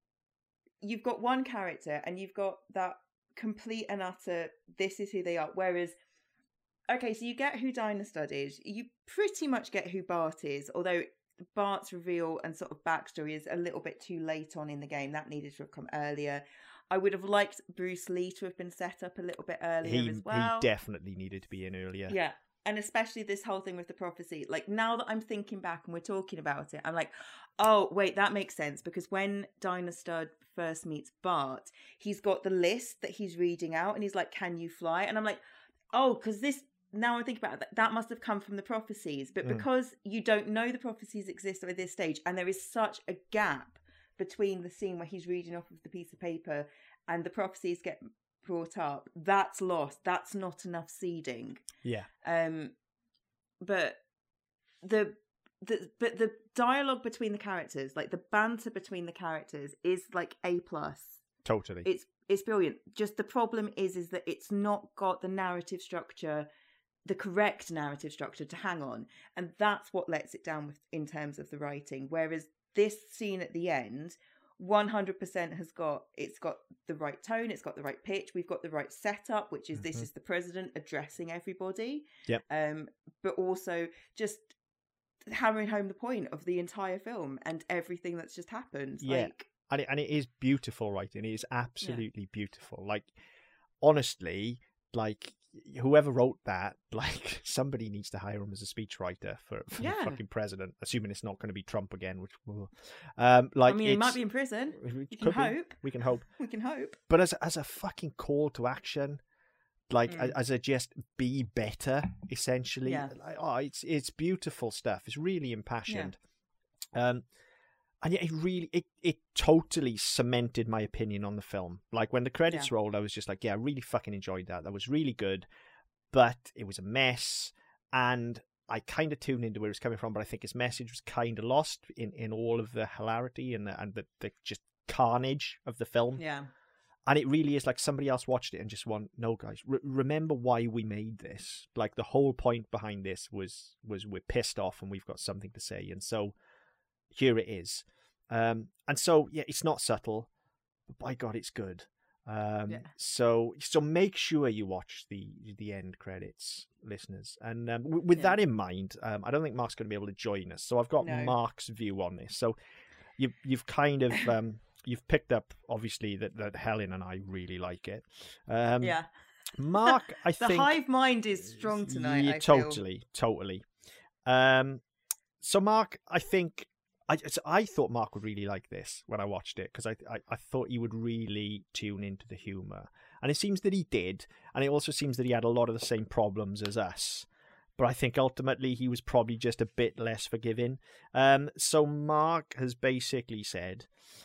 [SPEAKER 2] you've got one character and you've got that complete and utter, this is who they are. Whereas, okay, so you get who Dynastud is. You pretty much get who Bart is, although Bart's reveal and sort of backstory is a little bit too late on in the game. That needed to have come earlier. I would have liked Bruce Lee to have been set up a little bit earlier
[SPEAKER 1] he,
[SPEAKER 2] as well.
[SPEAKER 1] He definitely needed to be in earlier.
[SPEAKER 2] Yeah. And especially this whole thing with the prophecy. Like, now that I'm thinking back and we're talking about it, I'm like, oh, wait, that makes sense. Because when Dynastud first meets Bart, he's got the list that he's reading out and he's like, can you fly? And I'm like, oh, because this, now I'm thinking about it, that must have come from the prophecies. But mm. because you don't know the prophecies exist at this stage, and there is such a gap between the scene where he's reading off of the piece of paper and the prophecies get brought up, that's lost. That's not enough seeding.
[SPEAKER 1] Yeah.
[SPEAKER 2] Um, but the the but the dialogue between the characters, like the banter between the characters, is like A plus.
[SPEAKER 1] Totally.
[SPEAKER 2] It's it's brilliant. Just the problem is is that it's not got the narrative structure, the correct narrative structure to hang on, and that's what lets it down with, in terms of the writing. Whereas this scene at the end, one hundred percent has got, it's got the right tone, it's got the right pitch, we've got the right setup, which is mm-hmm. this is the president addressing everybody.
[SPEAKER 1] Yep.
[SPEAKER 2] Um, but also just hammering home the point of the entire film and everything that's just happened.
[SPEAKER 1] Yeah.
[SPEAKER 2] Like,
[SPEAKER 1] and it, and it is beautiful writing. It is absolutely yeah. beautiful. Like, honestly, like, whoever wrote that, like, somebody needs to hire him as a speechwriter for, for yeah. the fucking president, assuming it's not going to be Trump again, which will, um, like,
[SPEAKER 2] I mean, he might be in prison. We can hope.
[SPEAKER 1] We can hope.
[SPEAKER 2] We can hope.
[SPEAKER 1] But as as a fucking call to action, like
[SPEAKER 2] Mm.
[SPEAKER 1] as a just be better, essentially.
[SPEAKER 2] Yeah.
[SPEAKER 1] Like, oh, it's it's beautiful stuff. It's really impassioned. Um, and yeah, it really it it totally cemented my opinion on the film. Like when the credits
[SPEAKER 2] Yeah.
[SPEAKER 1] rolled, I was just like, yeah, I really fucking enjoyed that. That was really good, but it was a mess, and I kind of tuned into where it was coming from. But I think his message was kind of lost in in all of the hilarity and the and the, the just carnage of the film.
[SPEAKER 2] Yeah.
[SPEAKER 1] And it really is like somebody else watched it and just went, no, guys, re- remember why we made this. Like the whole point behind this was was we're pissed off and we've got something to say. And so here it is. Um, and so, yeah, it's not subtle, but by God, it's good. Um,
[SPEAKER 2] Yeah.
[SPEAKER 1] So so make sure you watch the the end credits, listeners. And um, w- with
[SPEAKER 2] Yeah.
[SPEAKER 1] that in mind, um, I don't think Mark's going to be able to join us. So I've got
[SPEAKER 2] No.
[SPEAKER 1] Mark's view on this. So you, you've kind of... Um, You've picked up, obviously, that, that Helen and I really like it. Um,
[SPEAKER 2] Yeah.
[SPEAKER 1] Mark, I
[SPEAKER 2] The
[SPEAKER 1] think...
[SPEAKER 2] hive mind is strong tonight.
[SPEAKER 1] Yeah,
[SPEAKER 2] I feel.
[SPEAKER 1] totally, totally. Um, so, Mark, I think... I, so I thought Mark would really like this when I watched it, because I, I, I thought he would really tune into the humour. And it seems that he did, and it also seems that he had a lot of the same problems as us. But I think ultimately he was probably just a bit less forgiving. Um, so Mark has basically said...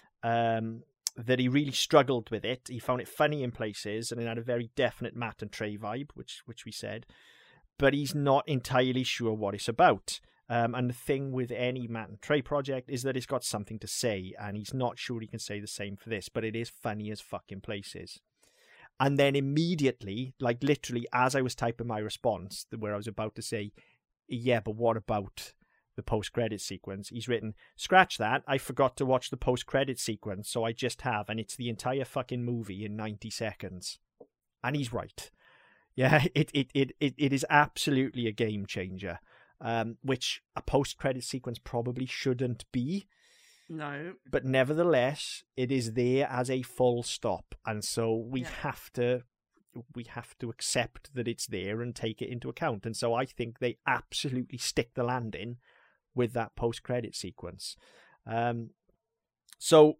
[SPEAKER 1] Um, that he really struggled with it. He found it funny in places, and it had a very definite Matt and Trey vibe, which which we said. But he's not entirely sure what it's about. Um, and the thing with any Matt and Trey project is that it's got something to say, and he's not sure he can say the same for this. But it is funny as fucking places. And then immediately, like literally, as I was typing my response, where I was about to say, "Yeah, but what about the post-credit sequence?" he's written, "Scratch that, I forgot to watch the post-credit sequence, so I just have, and it's the entire fucking movie in ninety seconds. And he's right. Yeah, it it it it, it is absolutely a game changer, um, which a post-credit sequence probably shouldn't be.
[SPEAKER 2] No.
[SPEAKER 1] But nevertheless, it is there as a full stop, and so we
[SPEAKER 2] Yeah.
[SPEAKER 1] have to we have to accept that it's there and take it into account. And so I think they absolutely stick the landing with that post-credit sequence. Um, so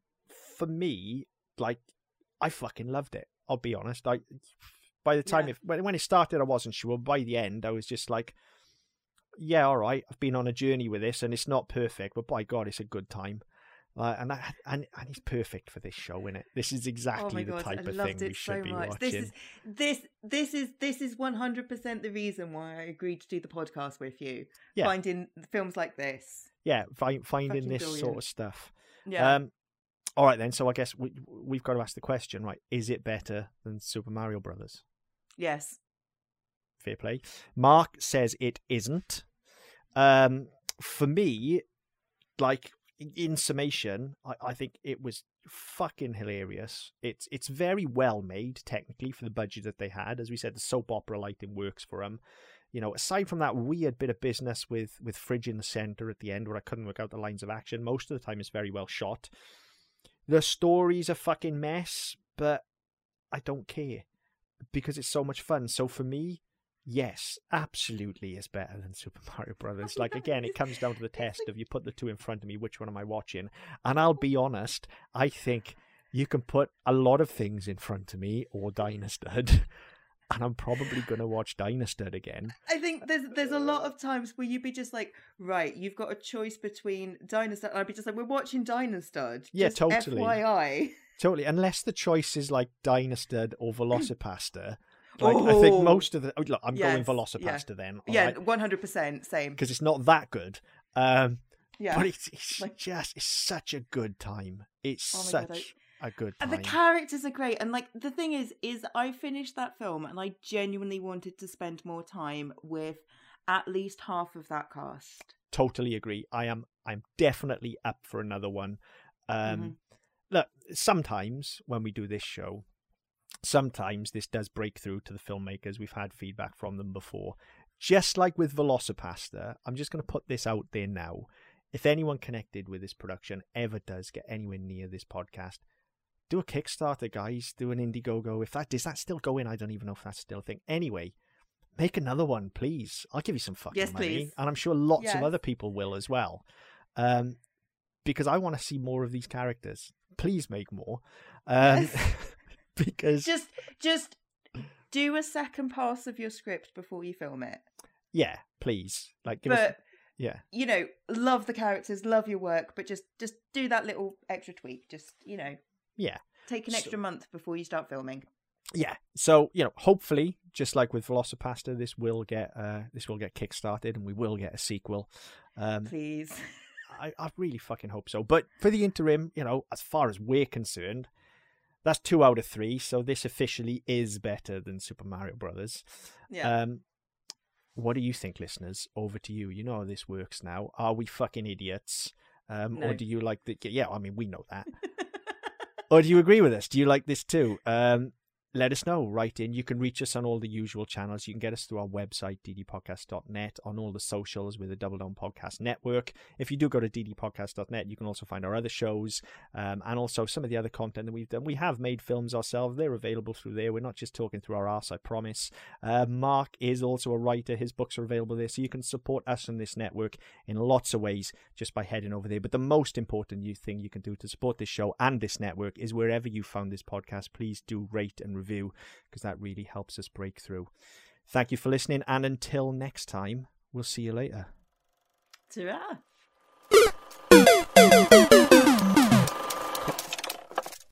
[SPEAKER 1] for me, like, I fucking loved it. I'll be honest. I by the time
[SPEAKER 2] Yeah.
[SPEAKER 1] it, when when it started, I wasn't sure. By the end, I was just like, yeah, all right. I've been on a journey with this, and it's not perfect, but by God, it's a good time. Uh, and that, and and he's perfect for this show, innit? This is
[SPEAKER 2] Oh
[SPEAKER 1] exactly
[SPEAKER 2] my
[SPEAKER 1] the
[SPEAKER 2] god,
[SPEAKER 1] type
[SPEAKER 2] I
[SPEAKER 1] of
[SPEAKER 2] loved
[SPEAKER 1] thing we
[SPEAKER 2] it
[SPEAKER 1] should
[SPEAKER 2] so
[SPEAKER 1] be
[SPEAKER 2] much.
[SPEAKER 1] watching.
[SPEAKER 2] This is this this is this is one hundred percent the reason why I agreed to do the podcast with you.
[SPEAKER 1] Yeah.
[SPEAKER 2] Finding films like this.
[SPEAKER 1] Yeah, fi- finding
[SPEAKER 2] Fucking
[SPEAKER 1] this sort
[SPEAKER 2] brilliant.
[SPEAKER 1] of stuff.
[SPEAKER 2] Yeah.
[SPEAKER 1] Um, all right then. So I guess we we've got to ask the question, right? Is it better than Super Mario Brothers?
[SPEAKER 2] yes.
[SPEAKER 1] Fair play. Mark says it isn't. Um, for me, like in summation, I, I think it was fucking hilarious. It's it's very well made technically for the budget that they had. As we said, the soap opera lighting works for them. You know, aside from that weird bit of business with with Fridge in the center at the end, where I couldn't work out the lines of action, most of the time it's very well shot. The story's a fucking mess, but I don't care because it's so much fun. So for me, yes, absolutely it's better than Super Mario Brothers. Like, again, it comes down to the test of you put the two in front of me, which one am I watching? And I'll be honest, I think you can put a lot of things in front of me or Dynastud, and I'm probably going to watch Dynastud again.
[SPEAKER 2] I think there's there's a lot of times where you'd be just like, right, you've got a choice between Dynastud. I'd be just like, we're watching Dynastud.
[SPEAKER 1] Yeah,
[SPEAKER 2] just
[SPEAKER 1] totally.
[SPEAKER 2] F Y I.
[SPEAKER 1] Totally, unless the choice is like Dynastud or Velocipaster. Like, I think
[SPEAKER 2] Oh.
[SPEAKER 1] most of the... Oh, look, I'm
[SPEAKER 2] Yes,
[SPEAKER 1] going Velocipaster then. all
[SPEAKER 2] Yeah,
[SPEAKER 1] right?
[SPEAKER 2] one hundred percent same.
[SPEAKER 1] Because it's not that good. Um,
[SPEAKER 2] Yeah.
[SPEAKER 1] But it's, it's
[SPEAKER 2] Like-
[SPEAKER 1] just, it's such a good time. It's
[SPEAKER 2] Oh my
[SPEAKER 1] such
[SPEAKER 2] God,
[SPEAKER 1] a good
[SPEAKER 2] And
[SPEAKER 1] time.
[SPEAKER 2] the characters are great. And like the thing is, is I finished that film and I genuinely wanted to spend more time with at least half of that cast.
[SPEAKER 1] Totally agree. I am, I'm definitely up for another one. Um,
[SPEAKER 2] Mhm.
[SPEAKER 1] Look, sometimes when we do this show, sometimes this does break through to the filmmakers. We've had feedback from them before. Just like with Velocipaster, I'm just going to put this out there now. If anyone connected with this production ever does get anywhere near this podcast, do a Kickstarter, guys. Do an Indiegogo. If that is that still going, I don't even know if that's still a thing. Anyway, make another one, please. I'll give you some fucking
[SPEAKER 2] Yes,
[SPEAKER 1] money,
[SPEAKER 2] please.
[SPEAKER 1] and I'm sure lots
[SPEAKER 2] Yes.
[SPEAKER 1] of other people will as well. Um, because I want to see more of these characters. Please make more. Um,
[SPEAKER 2] Yes.
[SPEAKER 1] because
[SPEAKER 2] Just, just do a second pass of your script before you film it.
[SPEAKER 1] Yeah, please. Like, give
[SPEAKER 2] but,
[SPEAKER 1] us... Yeah.
[SPEAKER 2] You know, love the characters, love your work, but just, just do that little extra tweak. Just, you know...
[SPEAKER 1] Yeah.
[SPEAKER 2] Take an extra
[SPEAKER 1] so,
[SPEAKER 2] month before you start filming.
[SPEAKER 1] Yeah. So, you know, hopefully, just like with Velocipasta, this will get uh, this will get kickstarted and we will get a sequel. Um,
[SPEAKER 2] Please.
[SPEAKER 1] I, I really fucking hope so. But for the interim, you know, as far as we're concerned, that's two out of three. So this officially is better than Super Mario Brothers.
[SPEAKER 2] Yeah.
[SPEAKER 1] Um, what do you think, listeners? Over to you. You know how this works now. Are we fucking idiots? Um,
[SPEAKER 2] no.
[SPEAKER 1] Or do you like the... Yeah, I mean, we know that. Or do you agree with us? Do you like this too? Um, let us know. Write in. You can reach us on all the usual channels. You can get us through our website, d d podcast dot net, on all the socials with the Double Down Podcast Network. If you do go to d d podcast dot net, you can also find our other shows um, and also some of the other content that we've done. We have made films ourselves. They're available through there. We're not just talking through our arse, I promise. Uh, Mark is also a writer. His books are available there. So you can support us on this network in lots of ways just by heading over there. But the most important thing you can do to support this show and this network is wherever you found this podcast, please do rate and review, because that really helps us break through. Thank you for listening, and until next time, we'll see you later.
[SPEAKER 2] Ta-ra.